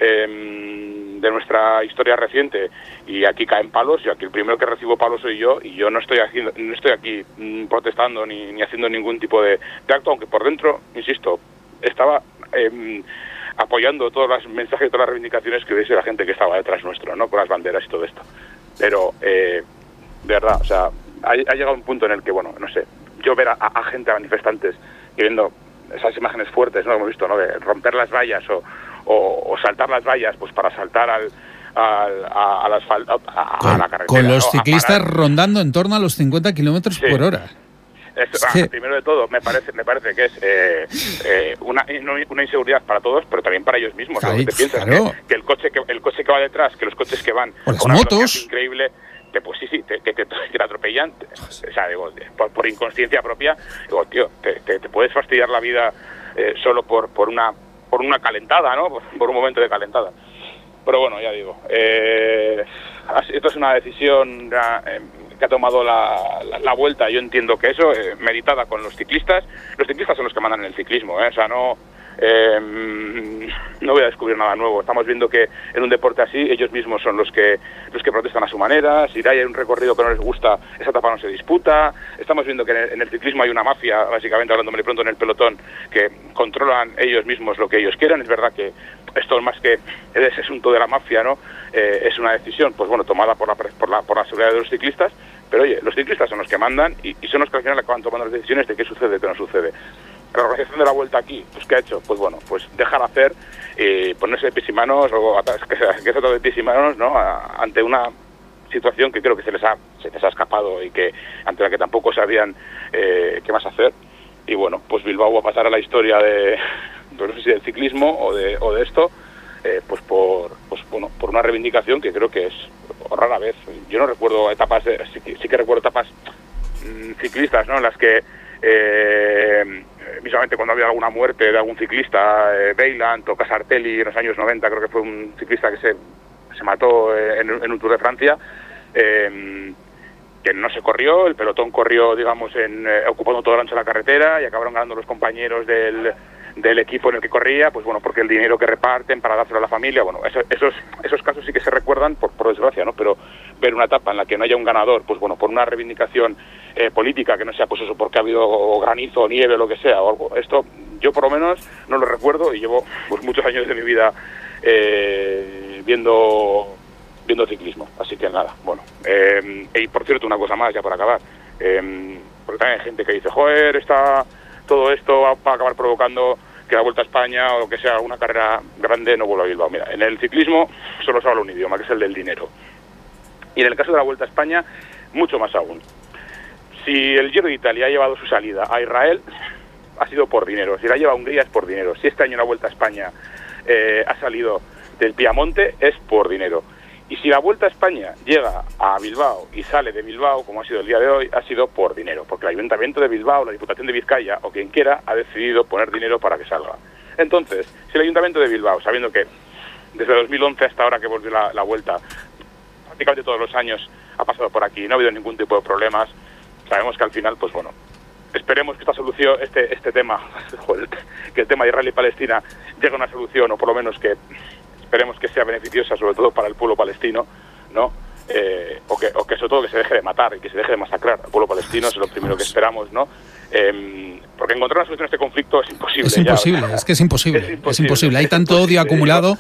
eh, de nuestra historia reciente, y aquí caen palos, yo aquí el primero que recibo palos soy yo, y yo no estoy haciendo, no estoy aquí mm, protestando ni, ni haciendo ningún tipo de, de acto, aunque por dentro, insisto, estaba eh, apoyando todos los mensajes y todas las reivindicaciones que hubiese la gente que estaba detrás nuestro, ¿no? Con las banderas y todo esto. Pero, eh, de verdad, o sea, ha, ha llegado un punto en el que, bueno, no sé, yo ver a, a gente, a manifestantes, y viendo esas imágenes fuertes, ¿no? Hemos visto, ¿no? De romper las vallas o, o, o saltar las vallas, pues para saltar al, al, a, al asfalto, a, con, a la carretera. Con los ¿no? ciclistas rondando en torno a los cincuenta kilómetros sí. por hora. Es, es que... ah, primero de todo, me parece me parece que es eh, eh, una, una inseguridad para todos, pero también para ellos mismos. Ay, ¿no? Te piensas claro. que, que el coche que el coche que va detrás, que los coches que van o las con una motos increíble, que pues sí, sí, te, que, te, que te atropellan, te, o sea, digo, por, por inconsciencia propia, digo, tío, te, te, te puedes fastidiar la vida eh, solo por por una por una calentada, ¿no? Por, por un momento de calentada. Pero bueno, ya digo, eh, esto es una decisión eh, que ha tomado la, la, la Vuelta. Yo entiendo que eso, eh, meditada con los ciclistas. Los ciclistas son los que mandan en el ciclismo, ¿eh? O sea, no... Eh, no voy a descubrir nada nuevo. Estamos viendo que en un deporte así ellos mismos son los que los que protestan a su manera. Si hay un recorrido que no les gusta, esa etapa no se disputa. Estamos viendo que en el, en el ciclismo hay una mafia, básicamente hablándome pronto, en el pelotón, que controlan ellos mismos lo que ellos quieran. Es verdad que esto, más que ese asunto de la mafia, ¿no? Eh, es una decisión, pues bueno, tomada por la, por la por la seguridad de los ciclistas. Pero oye, los ciclistas son los que mandan y, y son los que al final acaban tomando las decisiones de qué sucede y qué no sucede. La organización de la Vuelta aquí, pues ¿qué ha hecho? Pues bueno, pues dejar hacer, eh, ponerse de pies y manos, o que se trata de pies y manos, ¿no? A, ante una situación que creo que se les ha se les ha escapado y que ante la que tampoco sabían eh, qué más hacer. Y bueno, pues Bilbao va a pasar a la historia de, no sé si del ciclismo o de o de esto, eh, pues por pues bueno por una reivindicación que creo que es rara vez. Yo no recuerdo etapas, de, sí, sí que recuerdo etapas mmm, ciclistas, ¿no? En las que eh, mismamente cuando había alguna muerte de algún ciclista, eh, Beiland o Casartelli en los años noventa, creo que fue un ciclista que se, se mató en, en un Tour de Francia, eh, que no se corrió, el pelotón corrió, digamos, en, eh, ocupando todo el ancho de la carretera y acabaron ganando los compañeros del, del equipo en el que corría, pues bueno, porque el dinero que reparten para dárselo a la familia, bueno, eso, esos esos casos sí que se recuerdan por, por desgracia, ¿no? Pero ver una etapa en la que no haya un ganador, pues bueno, por una reivindicación eh, política, que no sea pues eso, porque ha habido granizo o nieve o lo que sea, o algo, esto yo por lo menos no lo recuerdo y llevo pues muchos años de mi vida eh, viendo viendo ciclismo, así que nada, bueno, eh, y por cierto, una cosa más ya para acabar, eh, porque también hay gente que dice, joder, está todo esto va, va a acabar provocando que la Vuelta a España o que sea una carrera grande no vuelva a Bilbao. Mira, en el ciclismo solo se habla un idioma, que es el del dinero. Y en el caso de la Vuelta a España, mucho más aún. Si el Giro de Italia ha llevado su salida a Israel, ha sido por dinero. Si la lleva a Hungría es por dinero. Si este año la Vuelta a España eh, ha salido del Piamonte, es por dinero. Y si la Vuelta a España llega a Bilbao y sale de Bilbao, como ha sido el día de hoy, ha sido por dinero, porque el Ayuntamiento de Bilbao, la Diputación de Vizcaya o quien quiera ha decidido poner dinero para que salga. Entonces, si el Ayuntamiento de Bilbao, sabiendo que desde dos mil once hasta ahora que volvió la, la Vuelta, prácticamente todos los años ha pasado por aquí, no ha habido ningún tipo de problemas, sabemos que al final, pues bueno, esperemos que esta solución, este este tema, que el tema de Israel y Palestina llegue a una solución, o por lo menos que esperemos que sea beneficiosa, sobre todo para el pueblo palestino, ¿no? Eh, o, que, o que sobre todo que se deje de matar y que se deje de masacrar al pueblo palestino, es lo primero que esperamos, ¿no? Eh, porque encontrar una solución a este conflicto es imposible. Es imposible, ya, es que es imposible, es imposible. Es imposible. Hay tanto odio acumulado.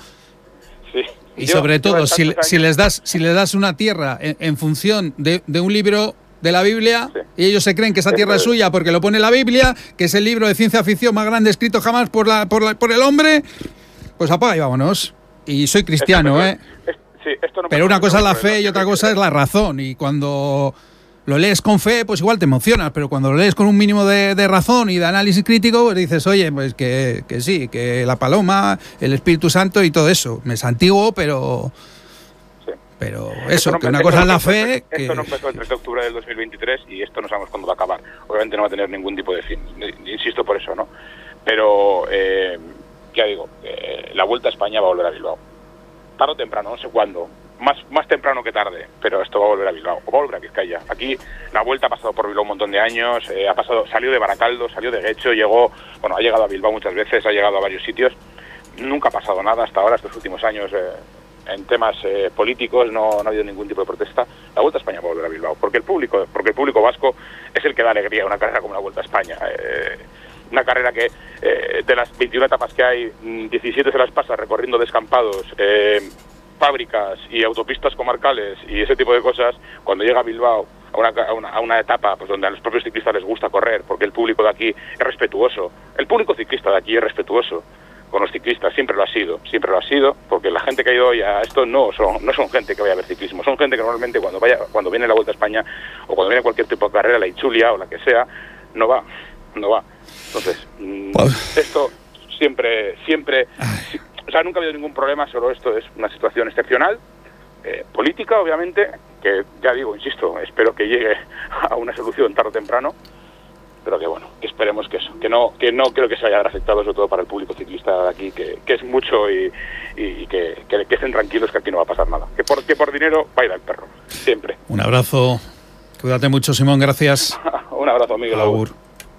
Sí. Y sobre todo, si, si les das si les das una tierra en, en función de, de un libro de la Biblia, sí, y ellos se creen que esa tierra es suya porque lo pone la Biblia, que es el libro de ciencia ficción más grande escrito jamás por la por, la, por el hombre, pues apaga y vámonos. Y soy cristiano, ¿eh? Es, sí, esto no. Pero una cosa es la fe y otra cosa es la razón. Y cuando lo lees con fe, pues igual te emocionas. Pero cuando lo lees con un mínimo de, de razón y de análisis crítico, pues dices, oye, pues que, que sí, que la paloma, el Espíritu Santo y todo eso. Me es antiguo, pero... Sí. Pero eso, no, que una cosa no es la fe... Esto que... no empezó el tres de octubre del dos mil veintitrés y esto no sabemos cuándo va a acabar. Obviamente no va a tener ningún tipo de fin. Insisto por eso, ¿no? Pero... Eh, ya digo, eh, la Vuelta a España va a volver a Bilbao. Tarde o temprano, no sé cuándo. Más más temprano que tarde, pero esto va a volver a Bilbao. O va a volver a Vizcaya. Aquí la Vuelta ha pasado por Bilbao un montón de años. Eh, ha pasado, salió de Baracaldo, salió de Guecho, llegó... Bueno, ha llegado a Bilbao muchas veces, ha llegado a varios sitios. Nunca ha pasado nada hasta ahora, estos últimos años, eh, en temas eh, políticos. No, no ha habido ningún tipo de protesta. La Vuelta a España va a volver a Bilbao. Porque el público, porque el público vasco es el que da alegría a una carrera como la Vuelta a España. Eh, Una carrera que eh, de las veintiuna etapas que hay, diecisiete se las pasa recorriendo descampados, eh, fábricas y autopistas comarcales y ese tipo de cosas. Cuando llega a Bilbao a una, a una, a una etapa pues donde a los propios ciclistas les gusta correr, porque el público de aquí es respetuoso, el público ciclista de aquí es respetuoso con los ciclistas, siempre lo ha sido, siempre lo ha sido, porque la gente que ha ido hoy a esto no son no son gente que vaya a ver ciclismo, son gente que normalmente cuando vaya cuando viene la Vuelta a España o cuando viene cualquier tipo de carrera, la Itzulia o la que sea, no va, no va. Entonces, pues... esto siempre, siempre, o sea, nunca ha habido ningún problema, solo esto es una situación excepcional, eh, política, obviamente, que ya digo, insisto, espero que llegue a una solución tarde o temprano, pero que bueno, que esperemos que eso, que no que no creo que se vaya a ver afectado, sobre todo para el público ciclista de aquí, que, que es mucho y, y, y que, que, que estén tranquilos que aquí no va a pasar nada, que por, que por dinero va a ir al perro, siempre. Un abrazo, cuídate mucho, Simón, gracias. Un abrazo, Miguel. Agur.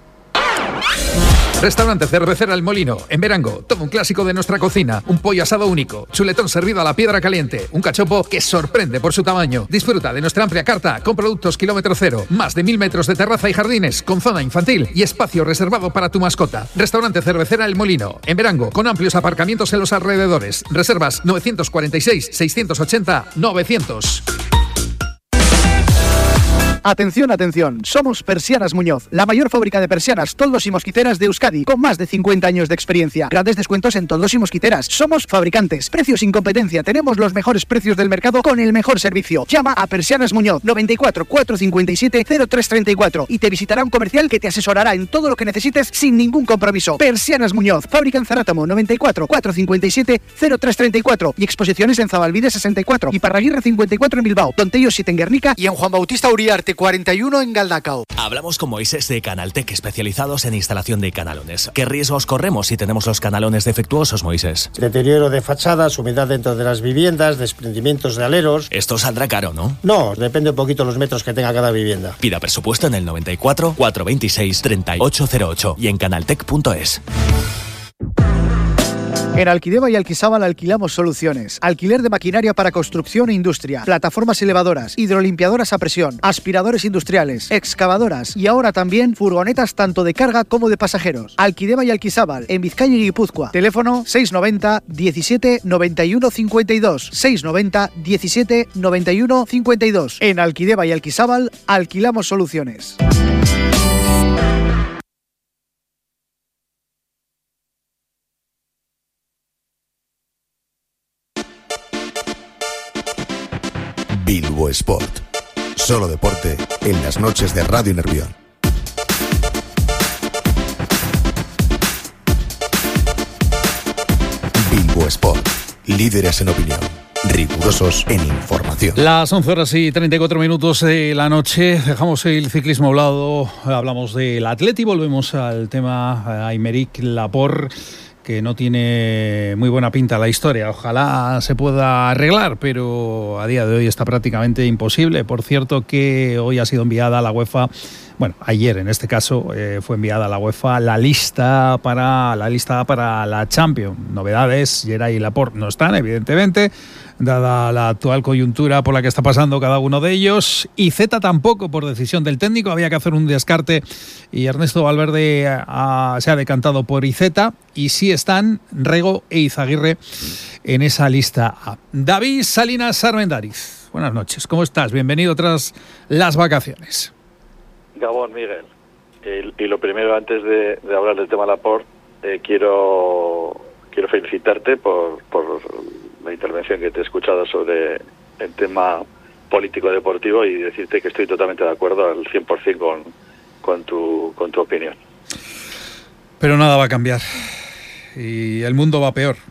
Restaurante Cervecera El Molino, en Verango, todo un clásico de nuestra cocina, un pollo asado único, chuletón servido a la piedra caliente, un cachopo que sorprende por su tamaño. Disfruta de nuestra amplia carta con productos kilómetro cero, más de mil metros de terraza y jardines, con zona infantil y espacio reservado para tu mascota. Restaurante Cervecera El Molino, en Verango, con amplios aparcamientos en los alrededores. Reservas nueve cuatro seis, seis ocho cero, novecientos. Atención, atención, somos Persianas Muñoz, la mayor fábrica de persianas, toldos y mosquiteras de Euskadi, con más de cincuenta años de experiencia. Grandes descuentos en toldos y mosquiteras. Somos fabricantes, precios sin competencia, tenemos los mejores precios del mercado con el mejor servicio. Llama a Persianas Muñoz, noventa y cuatro, cuatrocientos cincuenta y siete, cero tres treinta y cuatro y te visitará un comercial que te asesorará en todo lo que necesites sin ningún compromiso. Persianas Muñoz, fábrica en Zarátomo, noventa y cuatro, cuatrocientos cincuenta y siete, cero tres treinta y cuatro y exposiciones en Zabalbide sesenta y cuatro y Parraguirre cincuenta y cuatro en Bilbao, Tontello siete en Guernica y en Juan Bautista Uriarte cuarenta y uno en Galdacao. Hablamos con Moisés de Canaltech, especializados en instalación de canalones. ¿Qué riesgos corremos si tenemos los canalones defectuosos, Moisés? Deterioro de fachadas, humedad dentro de las viviendas, desprendimientos de aleros. Esto saldrá caro, ¿no? No, depende un poquito los metros que tenga cada vivienda. Pida presupuesto en el noventa y cuatro, cuatrocientos veintiséis, treinta y ocho cero ocho y en canaltech punto es. En Alquideva y Alquisábal alquilamos soluciones. Alquiler de maquinaria para construcción e industria, plataformas elevadoras, hidrolimpiadoras a presión, aspiradores industriales, excavadoras y ahora también furgonetas tanto de carga como de pasajeros. Alquideva y Alquisábal, en Vizcaya y Guipúzcoa. Teléfono seiscientos noventa, diecisiete, noventa y uno, cincuenta y dos. seiscientos noventa, diecisiete, noventa y uno, cincuenta y dos. En Alquideva y Alquisábal alquilamos soluciones. Bilbo Sport. Solo deporte en las noches de Radio Nervión. Bilbo Sport. Líderes en opinión. Rigurosos en información. Las once horas y treinta y cuatro minutos de la noche. Dejamos el ciclismo a un lado. Hablamos del Atleti. Volvemos al tema Aymeric Laporte, que no tiene muy buena pinta la historia. Ojalá se pueda arreglar, pero a día de hoy está prácticamente imposible. Por cierto, que hoy ha sido enviada a la UEFA, bueno, ayer en este caso eh, fue enviada a la UEFA la lista para la lista para la Champions. Novedades, Gerard y Laporte no están, evidentemente, dada la actual coyuntura por la que está pasando cada uno de ellos. Y Zeta tampoco, por decisión del técnico. Había que hacer un descarte y Ernesto Valverde ha, se ha decantado por Iceta. Y sí están Rego e Izaguirre en esa lista A. David Salinas Armendariz, buenas noches, ¿cómo estás? Bienvenido tras las vacaciones. Gabón, Miguel. Y, y lo primero, antes de, de hablar del tema Laporte, eh, quiero quiero felicitarte por, por la intervención que te he escuchado sobre el tema político-deportivo y decirte que estoy totalmente de acuerdo al cien por ciento con, con, tu, con tu opinión. Pero nada va a cambiar y el mundo va peor.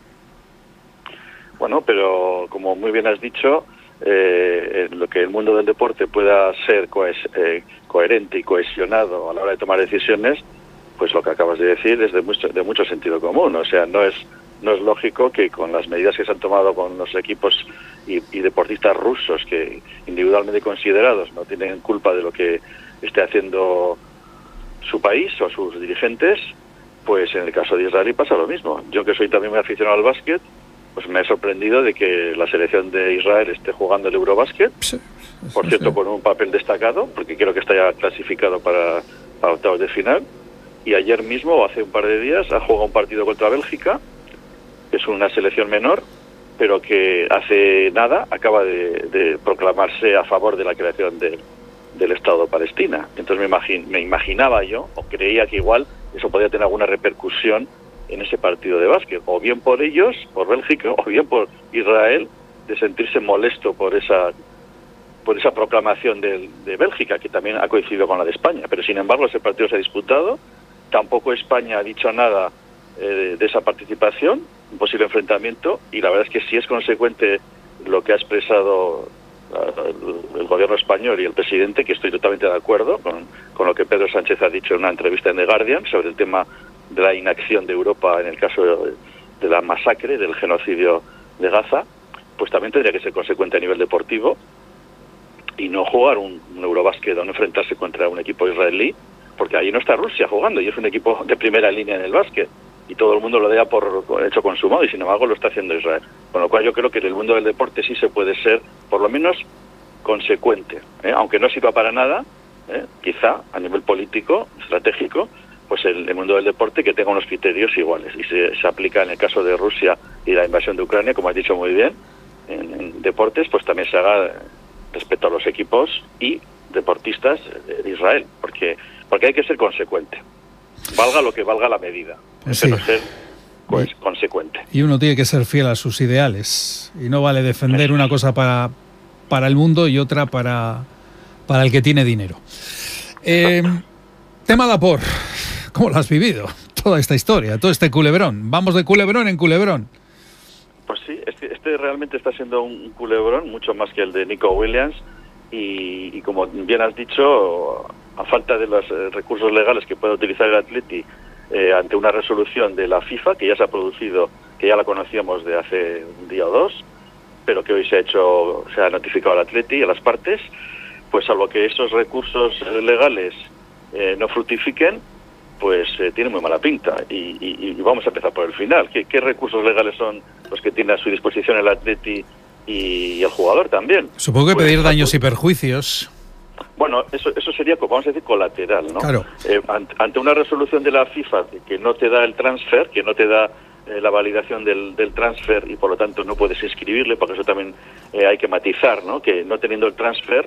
Bueno, pero como muy bien has dicho, eh, lo que el mundo del deporte pueda ser cohes, eh, coherente y cohesionado a la hora de tomar decisiones, pues lo que acabas de decir es de mucho, de mucho sentido común. O sea, no es no es lógico que con las medidas que se han tomado con los equipos y, y deportistas rusos que individualmente considerados no tienen culpa de lo que esté haciendo su país o sus dirigentes, pues en el caso de Israel pasa lo mismo. Yo, que soy también muy aficionado al básquet, pues me he sorprendido de que la selección de Israel esté jugando el Eurobásquet, sí, por cierto, sí, con un papel destacado, porque creo que está ya clasificado para, para octavos de final, y ayer mismo, o hace un par de días, ha jugado un partido contra Bélgica, que es una selección menor, pero que hace nada acaba de, de proclamarse a favor de la creación de, del Estado Palestina. Entonces me, imagin, me imaginaba yo, o creía que igual eso podía tener alguna repercusión en ese partido de básquet, o bien por ellos, por Bélgica, o bien por Israel, de sentirse molesto por esa por esa proclamación de, de Bélgica, que también ha coincidido con la de España. Pero sin embargo ese partido se ha disputado, tampoco España ha dicho nada eh, de, de esa participación, un posible enfrentamiento, y la verdad es que sí es consecuente lo que ha expresado el, el gobierno español y el presidente, que estoy totalmente de acuerdo con, con lo que Pedro Sánchez ha dicho en una entrevista en The Guardian sobre el tema de la inacción de Europa en el caso de, de la masacre, del genocidio de Gaza. Pues también tendría que ser consecuente a nivel deportivo y no jugar un, un Eurobásquet o no enfrentarse contra un equipo israelí, porque allí no está Rusia jugando y es un equipo de primera línea en el básquet y todo el mundo lo da por hecho consumado y sin embargo lo está haciendo Israel. Con lo cual yo creo que en el mundo del deporte sí se puede ser por lo menos consecuente, ¿eh? Aunque no sirva para nada, ¿eh? Quizá a nivel político, estratégico, pues el, el mundo del deporte que tenga unos criterios iguales y se, se aplica en el caso de Rusia y la invasión de Ucrania, como has dicho muy bien, en, en deportes pues también se haga respecto a los equipos y deportistas de, de Israel, porque porque hay que ser consecuente, valga lo que valga la medida, sí, pero ser pues, consecuente. Y uno tiene que ser fiel a sus ideales y no vale defender una cosa para para el mundo y otra para para el que tiene dinero. Eh, tema Laporte, ¿cómo lo has vivido? Toda esta historia, todo este culebrón. Vamos de culebrón en culebrón. Pues sí, este, este realmente está siendo un culebrón, mucho más que el de Nico Williams, y, y como bien has dicho, a falta de los eh, recursos legales que pueda utilizar el Atleti eh, ante una resolución de la FIFA, que ya se ha producido, que ya la conocíamos de hace un día o dos, pero que hoy se ha hecho, se ha notificado al Atleti y a las partes, pues salvo que esos recursos legales eh, no fructifiquen, pues eh, tiene muy mala pinta. Y, y, y vamos a empezar por el final. ¿Qué, ¿Qué recursos legales son los que tiene a su disposición el Atleti y el jugador también? Supongo que pues, pedir daños y perjuicios. Bueno, eso eso sería, vamos a decir, colateral, ¿no? Claro. Eh, ante, ante una resolución de la FIFA que no te da el transfer, que no te da eh, la validación del, del transfer y por lo tanto no puedes inscribirle, porque eso también eh, hay que matizar, ¿no? Que no teniendo el transfer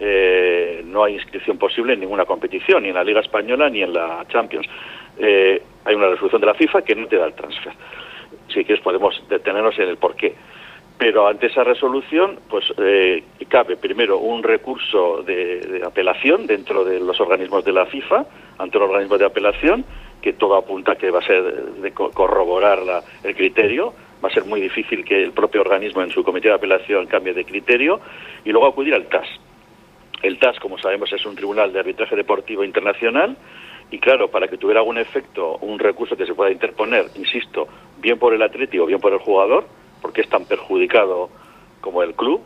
eh, no hay inscripción posible en ninguna competición, ni en la Liga Española ni en la Champions. Eh, hay una resolución de la FIFA que no te da el transfer. Si quieres podemos detenernos en el porqué. Pero ante esa resolución, pues eh, cabe primero un recurso de, de apelación dentro de los organismos de la FIFA, ante los organismos de apelación, que todo apunta que va a ser de corroborar la, el criterio. Va a ser muy difícil que el propio organismo en su comité de apelación cambie de criterio, y luego acudir al T A S. El T A S, como sabemos, es un tribunal de arbitraje deportivo internacional, y claro, para que tuviera algún efecto un recurso que se pueda interponer, insisto, bien por el Atleti o bien por el jugador, porque es tan perjudicado como el club,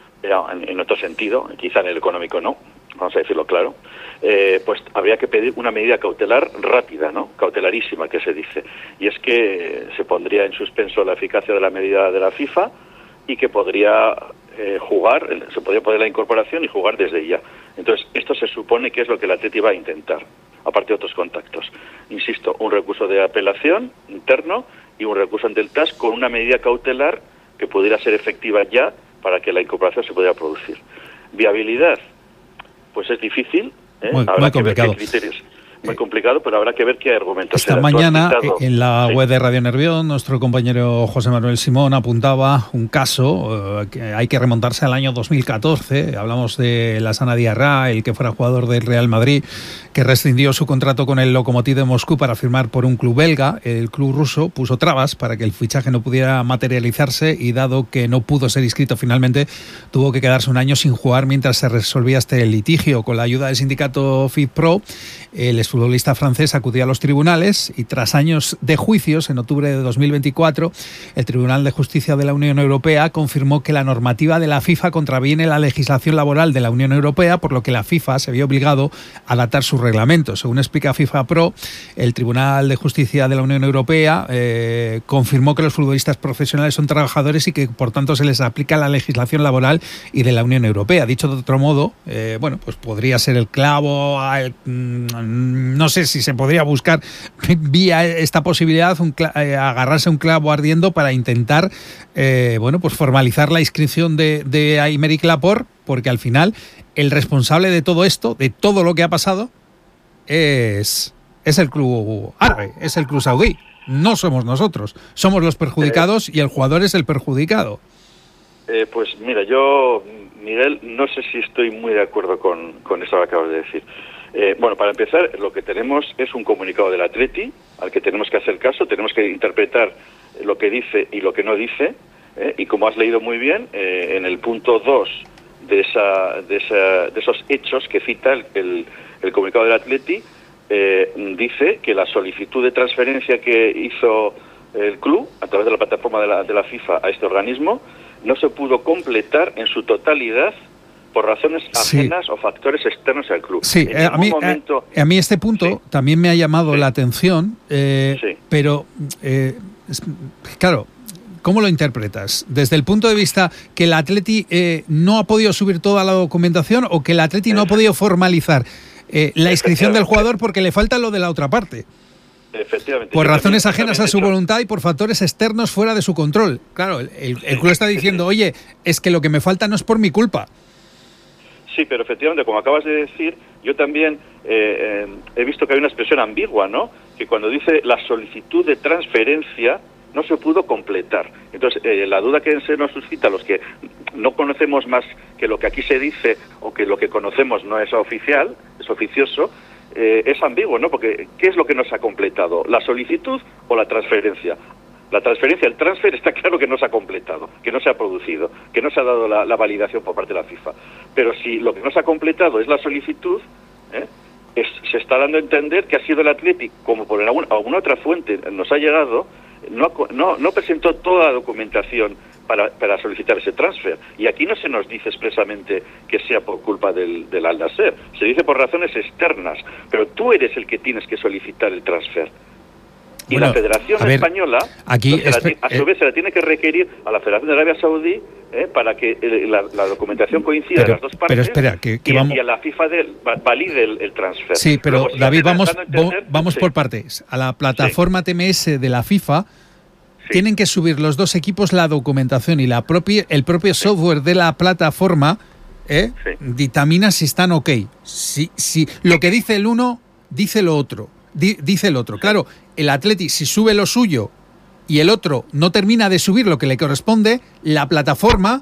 en, en otro sentido, quizá en el económico no, vamos a decirlo claro, eh, pues habría que pedir una medida cautelar rápida, ¿no? Cautelarísima, que se dice, y es que se pondría en suspenso la eficacia de la medida de la FIFA y que podría eh, jugar, se podría poner la incorporación y jugar desde ya. Entonces, esto se supone que es lo que el Atleti va a intentar, aparte de otros contactos. Insisto, un recurso de apelación interno y un recurso ante el T A S con una medida cautelar que pudiera ser efectiva ya para que la incorporación se pudiera producir. Viabilidad, pues es difícil, ¿eh? Muy, Habrá muy que ver complicado. qué criterios. Muy complicado, pero habrá que ver qué argumentos. Esta se dan. mañana citado, en la sí. web de Radio Nervión, nuestro compañero José Manuel Simón apuntaba un caso eh, que hay que remontarse al año dos mil catorce. Hablamos de Lassana Diarra, el que fuera jugador del Real Madrid, que rescindió su contrato con el Lokomotiv de Moscú para firmar por un club belga. El club ruso puso trabas para que el fichaje no pudiera materializarse y, dado que no pudo ser inscrito finalmente, tuvo que quedarse un año sin jugar mientras se resolvía este litigio. Con la ayuda del sindicato FIFPro, el exfutbolista francés acudía a los tribunales y, tras años de juicios, en octubre de dos mil veinticuatro, el Tribunal de Justicia de la Unión Europea confirmó que la normativa de la FIFA contraviene la legislación laboral de la Unión Europea, por lo que la FIFA se vio obligado a adaptar sus reglamentos. Según explica FIFAPro, el Tribunal de Justicia de la Unión Europea eh, confirmó que los futbolistas profesionales son trabajadores y que, por tanto, se les aplica la legislación laboral y de la Unión Europea. Dicho de otro modo, eh, bueno, pues podría ser el clavo, el, no sé si se podría buscar vía esta posibilidad un, eh, agarrarse un clavo ardiendo para intentar eh, bueno, pues formalizar la inscripción de, de Aymeric Laporte, porque al final el responsable de todo esto, de todo lo que ha pasado, es, es el club árabe, es el club saudí. No somos nosotros, somos los perjudicados y el jugador es el perjudicado. Eh, pues mira, yo, Miguel, no sé si estoy muy de acuerdo con, con eso que acabas de decir. Eh, bueno, para empezar, lo que tenemos es un comunicado del Atleti al que tenemos que hacer caso, tenemos que interpretar lo que dice y lo que no dice, eh, y como has leído muy bien, eh, en el punto dos de, esa, de, esa, de esos hechos que cita el, el, el comunicado del Atleti, eh, dice que la solicitud de transferencia que hizo el club a través de la plataforma de la, de la FIFA a este organismo no se pudo completar en su totalidad por razones ajenas sí. o factores externos al club. Sí, eh, a, mí, momento... a, a mí este punto sí. también me ha llamado sí. la atención, eh, sí. pero eh, es, claro, ¿cómo lo interpretas? ¿Desde el punto de vista que el Atleti eh, no ha podido subir toda la documentación o que el Atleti no ha podido formalizar eh, la inscripción del jugador porque le falta lo de la otra parte? Efectivamente. Por razones ajenas a su voluntad y por factores externos fuera de su control. Claro, el, el, el club está diciendo, oye, es que lo que me falta no es por mi culpa. Sí, pero efectivamente, como acabas de decir, yo también eh, eh, he visto que hay una expresión ambigua, ¿no? Que cuando dice la solicitud de transferencia no se pudo completar. Entonces, eh, la duda que se nos suscita a los que no conocemos más que lo que aquí se dice o que lo que conocemos no es oficial, es oficioso, eh, es ambiguo, ¿no? Porque ¿qué es lo que no se ha completado? ¿La solicitud o la transferencia? La transferencia, el transfer está claro que no se ha completado, que no se ha producido, que no se ha dado la, la validación por parte de la FIFA. Pero si lo que no se ha completado es la solicitud, ¿eh? es, se está dando a entender que ha sido el Athletic, como por alguna, alguna otra fuente nos ha llegado, no, no, no presentó toda la documentación para, para solicitar ese transfer. Y aquí no se nos dice expresamente que sea por culpa del, del Al Nassr, se dice por razones externas, pero tú eres el que tienes que solicitar el transfer. Y bueno, la Federación ver, Española, aquí, pues, la, a su vez, se la tiene que requerir a la Federación de Arabia Saudí eh, para que eh, la, la documentación coincida pero, en las dos partes, pero espera, que, que y, vamos... y a la FIFA de, valide el, el transfer. Sí, pero Luego, si David, vamos, entender, vamos sí. por partes. A la plataforma sí. T M S de la FIFA sí. tienen que subir los dos equipos la documentación y la propia, el propio sí. software de la plataforma eh, sí. dictamina si están ok. Si, si lo que dice el uno, dice lo otro. Di, dice el otro. Sí. Claro, el Athletic, si sube lo suyo y el otro no termina de subir lo que le corresponde, la plataforma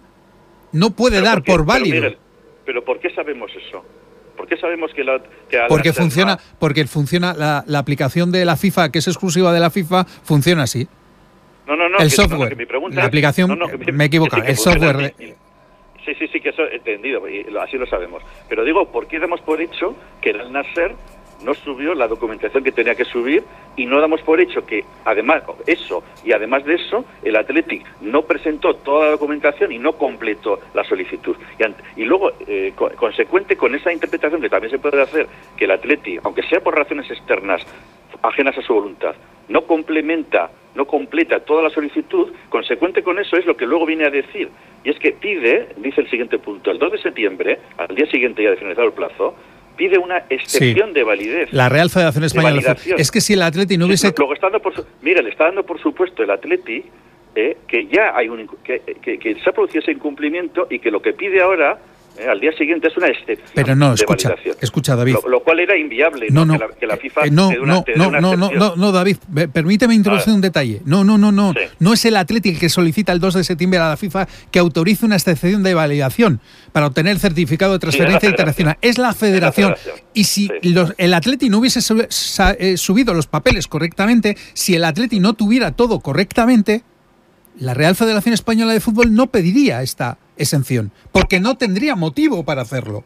no puede pero dar por, qué, por válido. Pero, miren, pero ¿por qué sabemos eso? ¿Por qué sabemos que la que Porque funciona, más? porque funciona la, la aplicación de la FIFA, que es exclusiva de la FIFA, funciona así. No, no, no. El que, software. No, no, que mi pregunta la aplicación, no, no, que mi, me he equivocado. El software. De... Sí, sí, sí, que eso he entendido, y así lo sabemos. Pero digo, ¿por qué damos por hecho que el Al Nassr no subió la documentación que tenía que subir y no damos por hecho que además eso y además de eso el Athletic no presentó toda la documentación y no completó la solicitud y, y luego eh, co- consecuente con esa interpretación que también se puede hacer que el Athletic, aunque sea por razones externas ajenas a su voluntad, no complementa, no completa toda la solicitud, consecuente con eso es lo que luego viene a decir, y es que pide, dice el siguiente punto, el dos de septiembre, al día siguiente ya de finalizado el plazo, pide una excepción sí. de validez. La Real Federación Española. Es que si el Atleti no hubiese... Sí, luego está dando por su... Mira, le está dando por supuesto el Atleti eh, que ya hay un... Que, que, que se ha producido ese incumplimiento y que lo que pide ahora, eh, al día siguiente, es una excepción. Pero no, de escucha, validación. escucha, David. Lo, lo cual era inviable, no, ¿no? no, Que, la, que la FIFA eh, no, te dé una, no, te dé no, una no, no, no, no, David, permíteme introducir un detalle. No, no, no, no. Sí. No es el Atleti el que solicita el dos de septiembre a la FIFA que autorice una excepción de validación para obtener certificado de transferencia sí, internacional. Es la Federación. Es la federación. Y si sí. los, el Atleti no hubiese sub, sa, eh, subido los papeles correctamente, si el Atleti no tuviera todo correctamente, la Real Federación Española de Fútbol no pediría esta exención, porque no tendría motivo para hacerlo.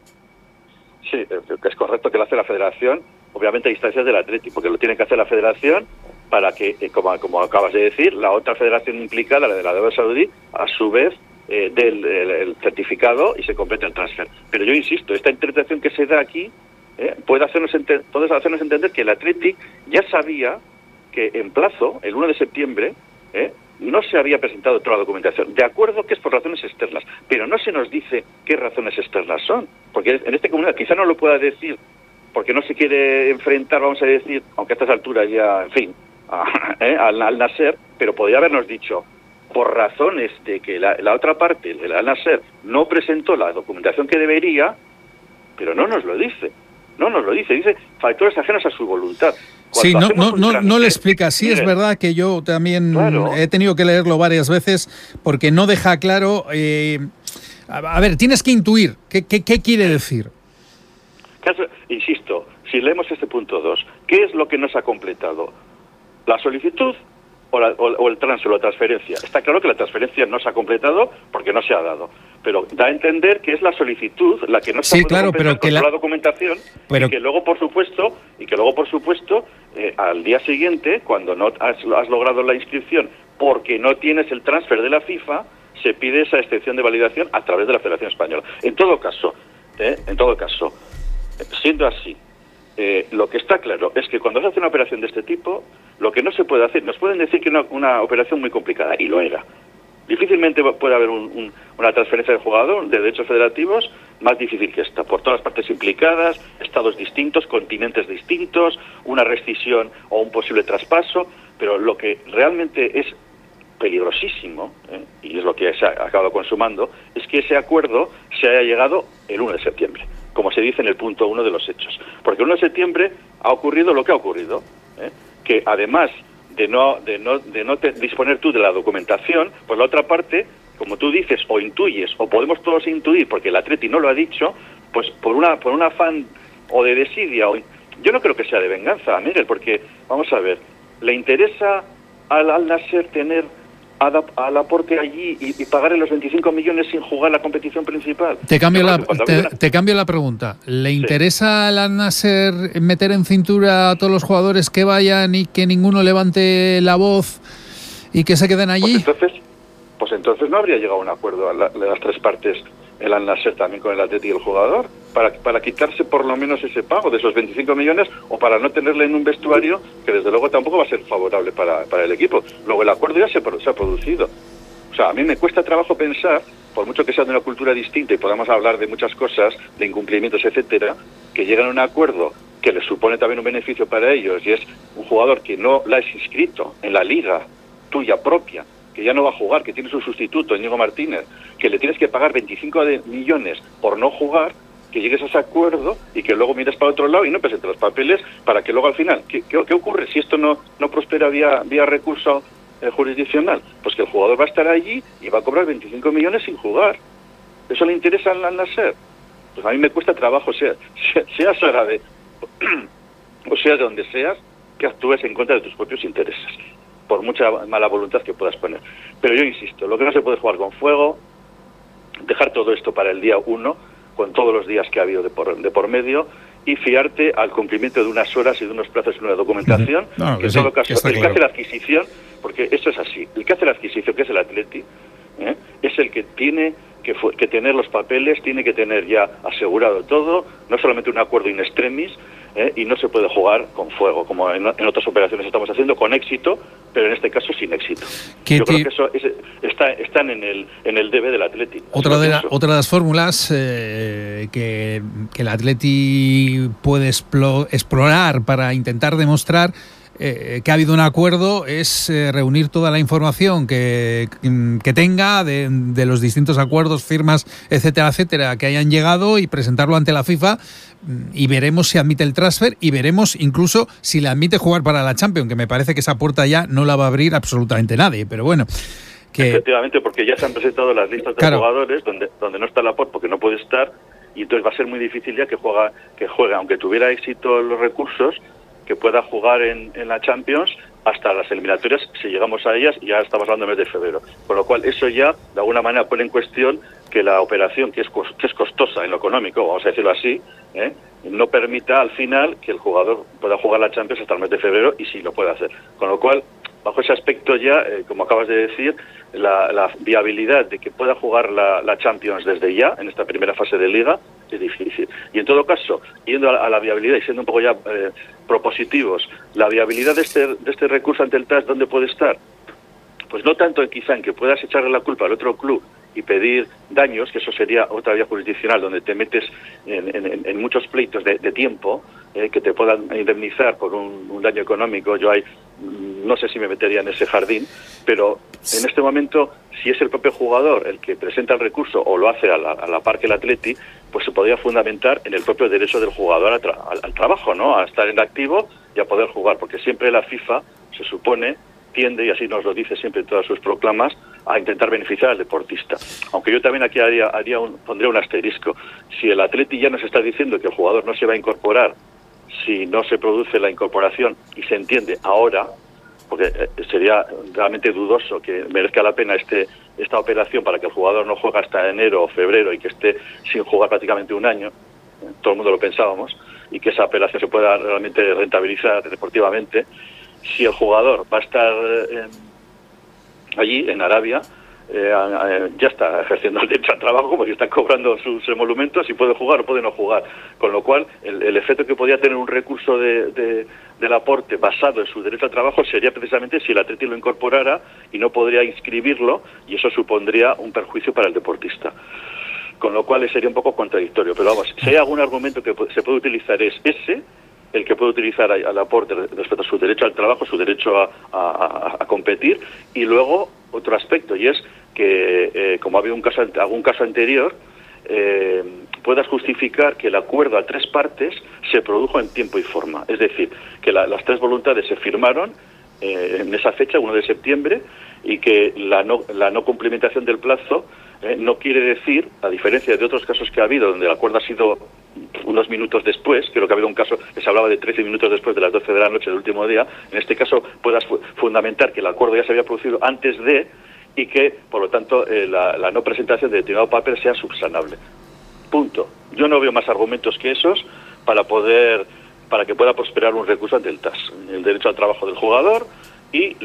Sí, es correcto que lo hace la Federación, obviamente a instancias del Atleti, porque lo tiene que hacer la Federación para que, como, como acabas de decir, la otra federación implicada, la de la Arabia Saudí, a su vez eh, dé el, el, el certificado y se complete el transfer. Pero yo insisto, esta interpretación que se da aquí eh, puede, hacernos ente- puede hacernos entender que el Athletic ya sabía que en plazo, el uno de septiembre, eh, no se había presentado toda la documentación. De acuerdo que es por razones externas, pero no se nos dice qué razones externas son. Porque en este comunidad quizá no lo pueda decir porque no se quiere enfrentar, vamos a decir, aunque a estas alturas ya, en fin, a, eh, al, al Nassr, pero podría habernos dicho, por razones de que la, la otra parte, el Al Nassr, no presentó la documentación que debería, pero no nos lo dice. No nos lo dice, dice factores ajenos a su voluntad. Sí, no, no, no, no le explica. Sí, miren, es verdad que yo también claro. he tenido que leerlo varias veces porque no deja claro. Eh, a, a ver, tienes que intuir qué, qué, qué quiere decir. Caso, insisto, si leemos este punto dos, ¿qué es lo que no se ha completado? ¿La solicitud o, la, o, o el transfer o la transferencia? Está claro que la transferencia no se ha completado porque no se ha dado, pero da a entender que es la solicitud la que no se sí, ha claro, pero que con la... la documentación pero... y que luego, por supuesto, y que luego, por supuesto, eh, al día siguiente, cuando no has, has logrado la inscripción porque no tienes el transfer de la FIFA, se pide esa excepción de validación a través de la Federación Española. En todo caso, eh, en todo caso, siendo así, eh, lo que está claro es que cuando se hace una operación de este tipo, lo que no se puede hacer, nos pueden decir que es una, una operación muy complicada, y lo era. Difícilmente puede haber un, un, una transferencia de jugador de derechos federativos más difícil que esta, por todas las partes implicadas, estados distintos, continentes distintos, una rescisión o un posible traspaso, pero lo que realmente es peligrosísimo, ¿eh? y es lo que se ha acabado consumando, es que ese acuerdo se haya llegado el uno de septiembre, como se dice en el punto uno de los hechos. Porque el uno de septiembre ha ocurrido lo que ha ocurrido, ¿eh? que además de no de no de no te, disponer tú de la documentación, pues la otra parte, como tú dices, o intuyes, o podemos todos intuir, porque el Atleti no lo ha dicho, pues por una por un afán o de desidia, o, yo no creo que sea de venganza, Miguel, porque, vamos a ver, ¿le interesa al Al Nassr tener al aporte allí y, y pagarle los veinticinco millones sin jugar la competición principal? Te cambio, la, te, una... te cambio la pregunta. ¿Le sí. interesa al Al Nassr meter en cintura a todos los jugadores que vayan y que ninguno levante la voz y que se queden allí? Pues entonces, pues entonces no habría llegado a un acuerdo a la, de las tres partes, el Al-Nassr también con el Atleti y el jugador, para, para quitarse por lo menos ese pago de esos veinticinco millones, o para no tenerle en un vestuario que desde luego tampoco va a ser favorable para, para el equipo. Luego el acuerdo ya se, se ha producido. O sea, a mí me cuesta trabajo pensar, por mucho que sea de una cultura distinta y podamos hablar de muchas cosas, de incumplimientos, etcétera, que llegan a un acuerdo que les supone también un beneficio para ellos, y es un jugador que no la has inscrito en la liga tuya propia, que ya no va a jugar, que tiene su sustituto, Íñigo Martínez, que le tienes que pagar veinticinco millones por no jugar, que llegues a ese acuerdo y que luego mires para otro lado y no presentes los papeles para que luego al final, ¿qué, qué, qué ocurre si esto no, no prospera vía, vía recurso eh, jurisdiccional? Pues que el jugador va a estar allí y va a cobrar veinticinco millones sin jugar. ¿Eso le interesa al Al-Nassr? Pues a mí me cuesta trabajo, sea, sea, seas árabe o seas de donde seas, que actúes en contra de tus propios intereses, por mucha mala voluntad que puedas poner. Pero yo insisto, lo que no se puede jugar con fuego, dejar todo esto para el día uno, con todos los días que ha habido de por, de por medio, y fiarte al cumplimiento de unas horas y de unos plazos y una documentación, no, que en sí, todo caso, que el claro. que hace la adquisición, porque eso es así, el que hace la adquisición, que es el Atleti, ¿eh? es el que tiene que, que tener los papeles, tiene que tener ya asegurado todo, no solamente un acuerdo in extremis, ¿eh? y no se puede jugar con fuego, como en, en otras operaciones estamos haciendo, con éxito, pero en este caso sin éxito. Yo creo que eso es, está, están en el en el debe del Atleti. Otra de, la, otra de las fórmulas eh, que, que el Atleti puede explo, explorar para intentar demostrar Eh, que ha habido un acuerdo es eh, reunir toda la información que, que tenga de, de los distintos acuerdos, firmas, etcétera, etcétera, que hayan llegado y presentarlo ante la FIFA, y veremos si admite el transfer y veremos incluso si le admite jugar para la Champions, que me parece que esa puerta ya no la va a abrir absolutamente nadie, pero bueno. Que... Efectivamente, porque ya se han presentado las listas de claro. jugadores donde donde no está Laporte porque no puede estar, y entonces va a ser muy difícil ya que juega que juegue, aunque tuviera éxito los recursos, que pueda jugar en, en la Champions hasta las eliminatorias, si llegamos a ellas, ya estamos hablando del mes de febrero. Con lo cual, eso ya, de alguna manera, pone en cuestión que la operación, que es, que es costosa en lo económico, vamos a decirlo así, ¿eh? no permita al final que el jugador pueda jugar la Champions hasta el mes de febrero, y sí lo puede hacer. Con lo cual, bajo ese aspecto ya, eh, como acabas de decir, la, la viabilidad de que pueda jugar la, la Champions desde ya, en esta primera fase de Liga, es difícil. Y en todo caso, yendo a, a la viabilidad y siendo un poco ya eh, propositivos, la viabilidad de este, de este recurso ante el T A S, ¿dónde puede estar? Pues no tanto en, quizá en que puedas echarle la culpa al otro club y pedir daños, que eso sería otra vía jurisdiccional donde te metes en, en, en muchos pleitos de, de tiempo, eh, que te puedan indemnizar por un, un daño económico. Yo hay, no sé si me metería en ese jardín, pero en este momento, si es el propio jugador el que presenta el recurso o lo hace a la, a la par que el Atleti, pues se podría fundamentar en el propio derecho del jugador a tra- al, al trabajo, ¿no? A estar en activo y a poder jugar, porque siempre la FIFA se supone tiende, y así nos lo dice siempre en todas sus proclamas, a intentar beneficiar al deportista. Aunque yo también aquí haría, haría un, pondría un asterisco. Si el Atleti ya nos está diciendo que el jugador no se va a incorporar si no se produce la incorporación y se entiende ahora, porque sería realmente dudoso que merezca la pena este esta operación para que el jugador no juegue hasta enero o febrero y que esté sin jugar prácticamente un año, todo el mundo lo pensábamos, y que esa operación se pueda realmente rentabilizar deportivamente. Si el jugador va a estar eh, allí, en Arabia, eh, eh, ya está ejerciendo el derecho al trabajo, porque están cobrando sus emolumentos y puede jugar o puede no jugar. Con lo cual, el, el efecto que podría tener un recurso de, de, del aporte basado en su derecho al trabajo sería precisamente si el Atleti lo incorporara y no podría inscribirlo, y eso supondría un perjuicio para el deportista. Con lo cual sería un poco contradictorio. Pero vamos, si hay algún argumento que se puede utilizar es ese, el que puede utilizar al aporte respecto a su derecho al trabajo, su derecho a, a, a competir, y luego otro aspecto, y es que, eh, como ha habido un caso, algún caso anterior, eh, puedas justificar que el acuerdo a tres partes se produjo en tiempo y forma. Es decir, que la, las tres voluntades se firmaron eh, en esa fecha, uno de septiembre, y que la no, la no cumplimentación del plazo Eh, no quiere decir, a diferencia de otros casos que ha habido, donde el acuerdo ha sido unos minutos después, creo que ha habido un caso que se hablaba de trece minutos después de las doce de la noche del último día, en este caso puedas fu- fundamentar que el acuerdo ya se había producido antes de, y que, por lo tanto, eh, la, la no presentación de determinado papel sea subsanable. Punto. Yo no veo más argumentos que esos para poder, para que pueda prosperar un recurso ante el T A S. El derecho al trabajo del jugador y la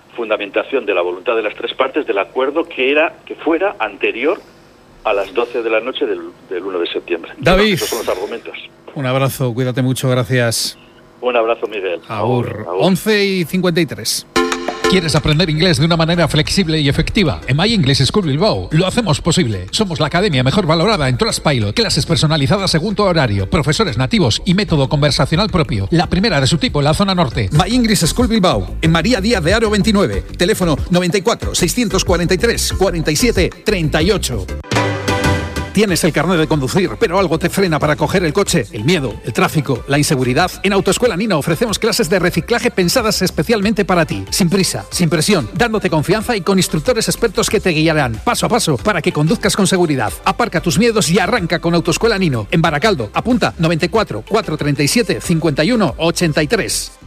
fundamentación de la voluntad de las tres partes del acuerdo que era que fuera anterior a las doce de la noche del, del uno de septiembre. David, bueno, esos son los argumentos. Un abrazo, cuídate mucho, gracias. Un abrazo, Miguel. Agur. once y cincuenta y tres. ¿Quieres aprender inglés de una manera flexible y efectiva? En My English School Bilbao lo hacemos posible. Somos la academia mejor valorada en Trustpilot. Clases personalizadas según tu horario, profesores nativos y método conversacional propio. La primera de su tipo en la zona norte. My English School Bilbao, en María Díaz de Haro veintinueve. Teléfono noventa y cuatro, seiscientos cuarenta y tres, cuarenta y siete, treinta y ocho. Tienes el carnet de conducir, pero algo te frena para coger el coche. El miedo, el tráfico, la inseguridad. En Autoescuela Nino ofrecemos clases de reciclaje pensadas especialmente para ti. Sin prisa, sin presión, dándote confianza y con instructores expertos que te guiarán paso a paso para que conduzcas con seguridad. Aparca tus miedos y arranca con Autoescuela Nino. En Baracaldo, apunta noventa y cuatro, cuatrocientos treinta y siete, cincuenta y uno, ochenta y tres.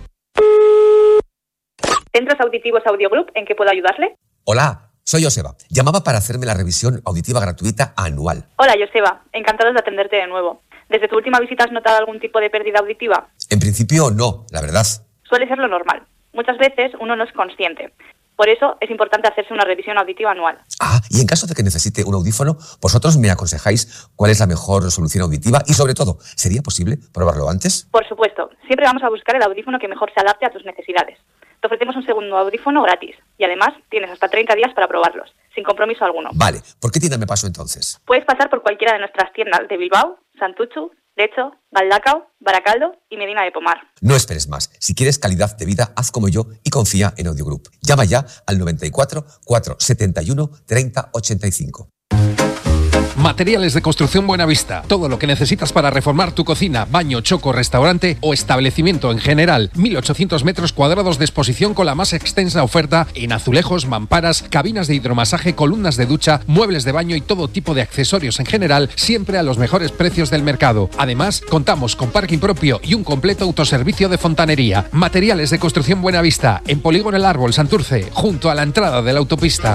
Centros Auditivos Audiogroup, ¿en qué puedo ayudarle? Hola. Soy Joseba. Llamaba para hacerme la revisión auditiva gratuita anual. Hola, Joseba. Encantados de atenderte de nuevo. ¿Desde tu última visita has notado algún tipo de pérdida auditiva? En principio no, la verdad. Suele ser lo normal. Muchas veces uno no es consciente. Por eso es importante hacerse una revisión auditiva anual. Ah, y en caso de que necesite un audífono, vosotros me aconsejáis cuál es la mejor solución auditiva y, sobre todo, ¿sería posible probarlo antes? Por supuesto. Siempre vamos a buscar el audífono que mejor se adapte a tus necesidades. Te ofrecemos un segundo audífono gratis y además tienes hasta treinta días para probarlos, sin compromiso alguno. Vale, ¿por qué tienda me paso entonces? Puedes pasar por cualquiera de nuestras tiendas de Bilbao, Santutxu, Lecho, Galdakao, Baracaldo y Medina de Pomar. No esperes más. Si quieres calidad de vida, haz como yo y confía en Audiogroup. Llama ya al noventa y cuatro, cuatrocientos setenta y uno, treinta ochenta y cinco. Materiales de Construcción Buenavista. Todo lo que necesitas para reformar tu cocina, baño, choco, restaurante o establecimiento en general. mil ochocientos metros cuadrados de exposición con la más extensa oferta en azulejos, mamparas, cabinas de hidromasaje, columnas de ducha, muebles de baño y todo tipo de accesorios en general, siempre a los mejores precios del mercado. Además, contamos con parking propio y un completo autoservicio de fontanería. Materiales de Construcción Buenavista, en Polígono El Árbol, Santurce, junto a la entrada de la autopista.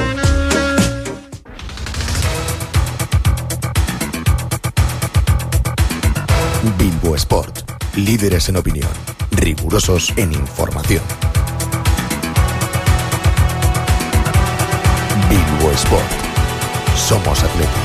Bilbo Sport, líderes en opinión, rigurosos en información. Bilbo Sport, somos atletas.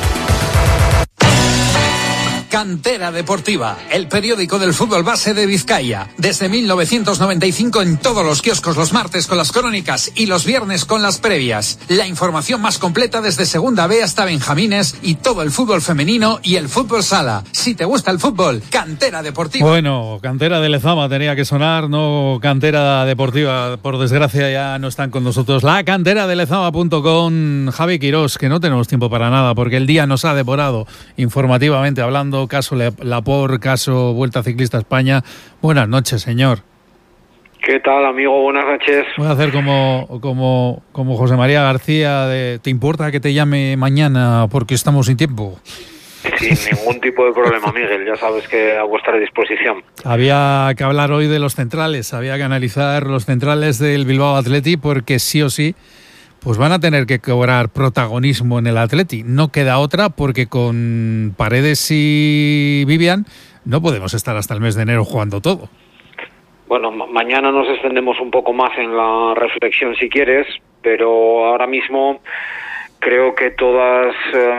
Cantera Deportiva, el periódico del fútbol base de Vizcaya. Desde mil novecientos noventa y cinco en todos los kioscos, los martes con las crónicas y los viernes con las previas. La información más completa desde Segunda B hasta Benjamines y todo el fútbol femenino y el fútbol sala. Si te gusta el fútbol, Cantera Deportiva. Bueno, Cantera de Lezama tenía que sonar, no Cantera Deportiva. Por desgracia ya no están con nosotros. La cantera de lezama punto com, Javi Quirós, que no tenemos tiempo para nada porque el día nos ha devorado informativamente hablando. Caso Lapor, caso Vuelta Ciclista España. Buenas noches, señor. ¿Qué tal, amigo? Buenas noches. Voy a hacer como, como, como José María García de ¿te importa que te llame mañana porque estamos sin tiempo? Sin ningún tipo de problema, Miguel. Ya sabes que a vuestra disposición. Había que hablar hoy de los centrales, había que analizar los centrales del Bilbao Athletic porque sí o sí pues van a tener que cobrar protagonismo en el Atleti. No queda otra porque con Paredes y Vivian no podemos estar hasta el mes de enero jugando todo. Bueno, ma- mañana nos extendemos un poco más en la reflexión si quieres, pero ahora mismo creo que todas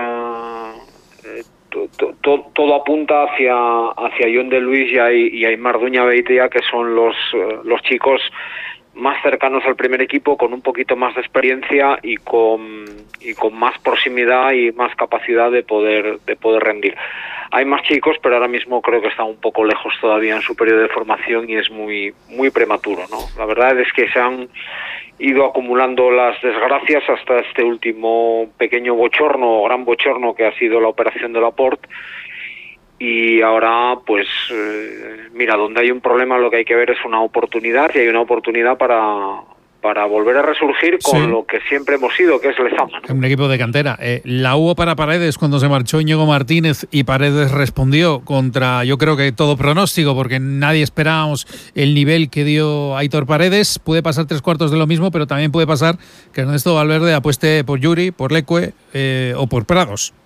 eh, to, to, to, todo apunta hacia hacia John de Luis y, a, y a Aimar Duña Beitia, que son los eh, los chicos más cercanos al primer equipo, con un poquito más de experiencia y con y con más proximidad y más capacidad de poder de poder rendir. Hay más chicos, pero ahora mismo creo que están un poco lejos todavía en su periodo de formación y es muy muy prematuro, ¿no? La verdad es que se han ido acumulando las desgracias hasta este último pequeño bochorno o gran bochorno que ha sido la operación de Laporte. Y ahora, pues, eh, mira, donde hay un problema lo que hay que ver es una oportunidad, y hay una oportunidad para, para volver a resurgir con sí. lo que siempre hemos sido, que es Lezama, ¿no? Un equipo de cantera. Eh, la hubo para Paredes cuando se marchó Íñigo Martínez y Paredes respondió contra, yo creo que todo pronóstico, porque nadie esperábamos el nivel que dio Aitor Paredes. Puede pasar tres cuartos de lo mismo, pero también puede pasar que Ernesto Valverde apueste por Yuri, por Leque eh, o por Prados.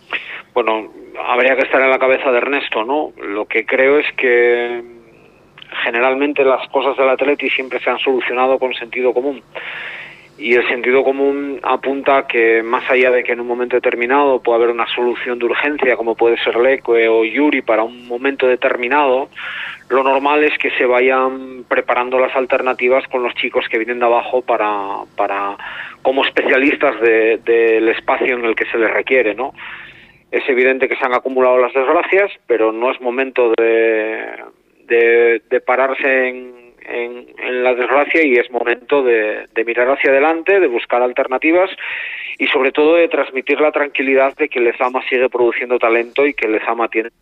Bueno, habría que estar en la cabeza de Ernesto, ¿no? Lo que creo es que generalmente las cosas del Atleti siempre se han solucionado con sentido común. Y el sentido común apunta que más allá de que en un momento determinado pueda haber una solución de urgencia, como puede ser Leque o Yuri para un momento determinado, lo normal es que se vayan preparando las alternativas con los chicos que vienen de abajo para, para como especialistas de, del espacio en el que se les requiere, ¿no? Es evidente que se han acumulado las desgracias, pero no es momento de, de, de pararse en En, en la desgracia, y es momento de, de mirar hacia adelante, de buscar alternativas y sobre todo de transmitir la tranquilidad de que Lezama sigue produciendo talento y que Lezama tiene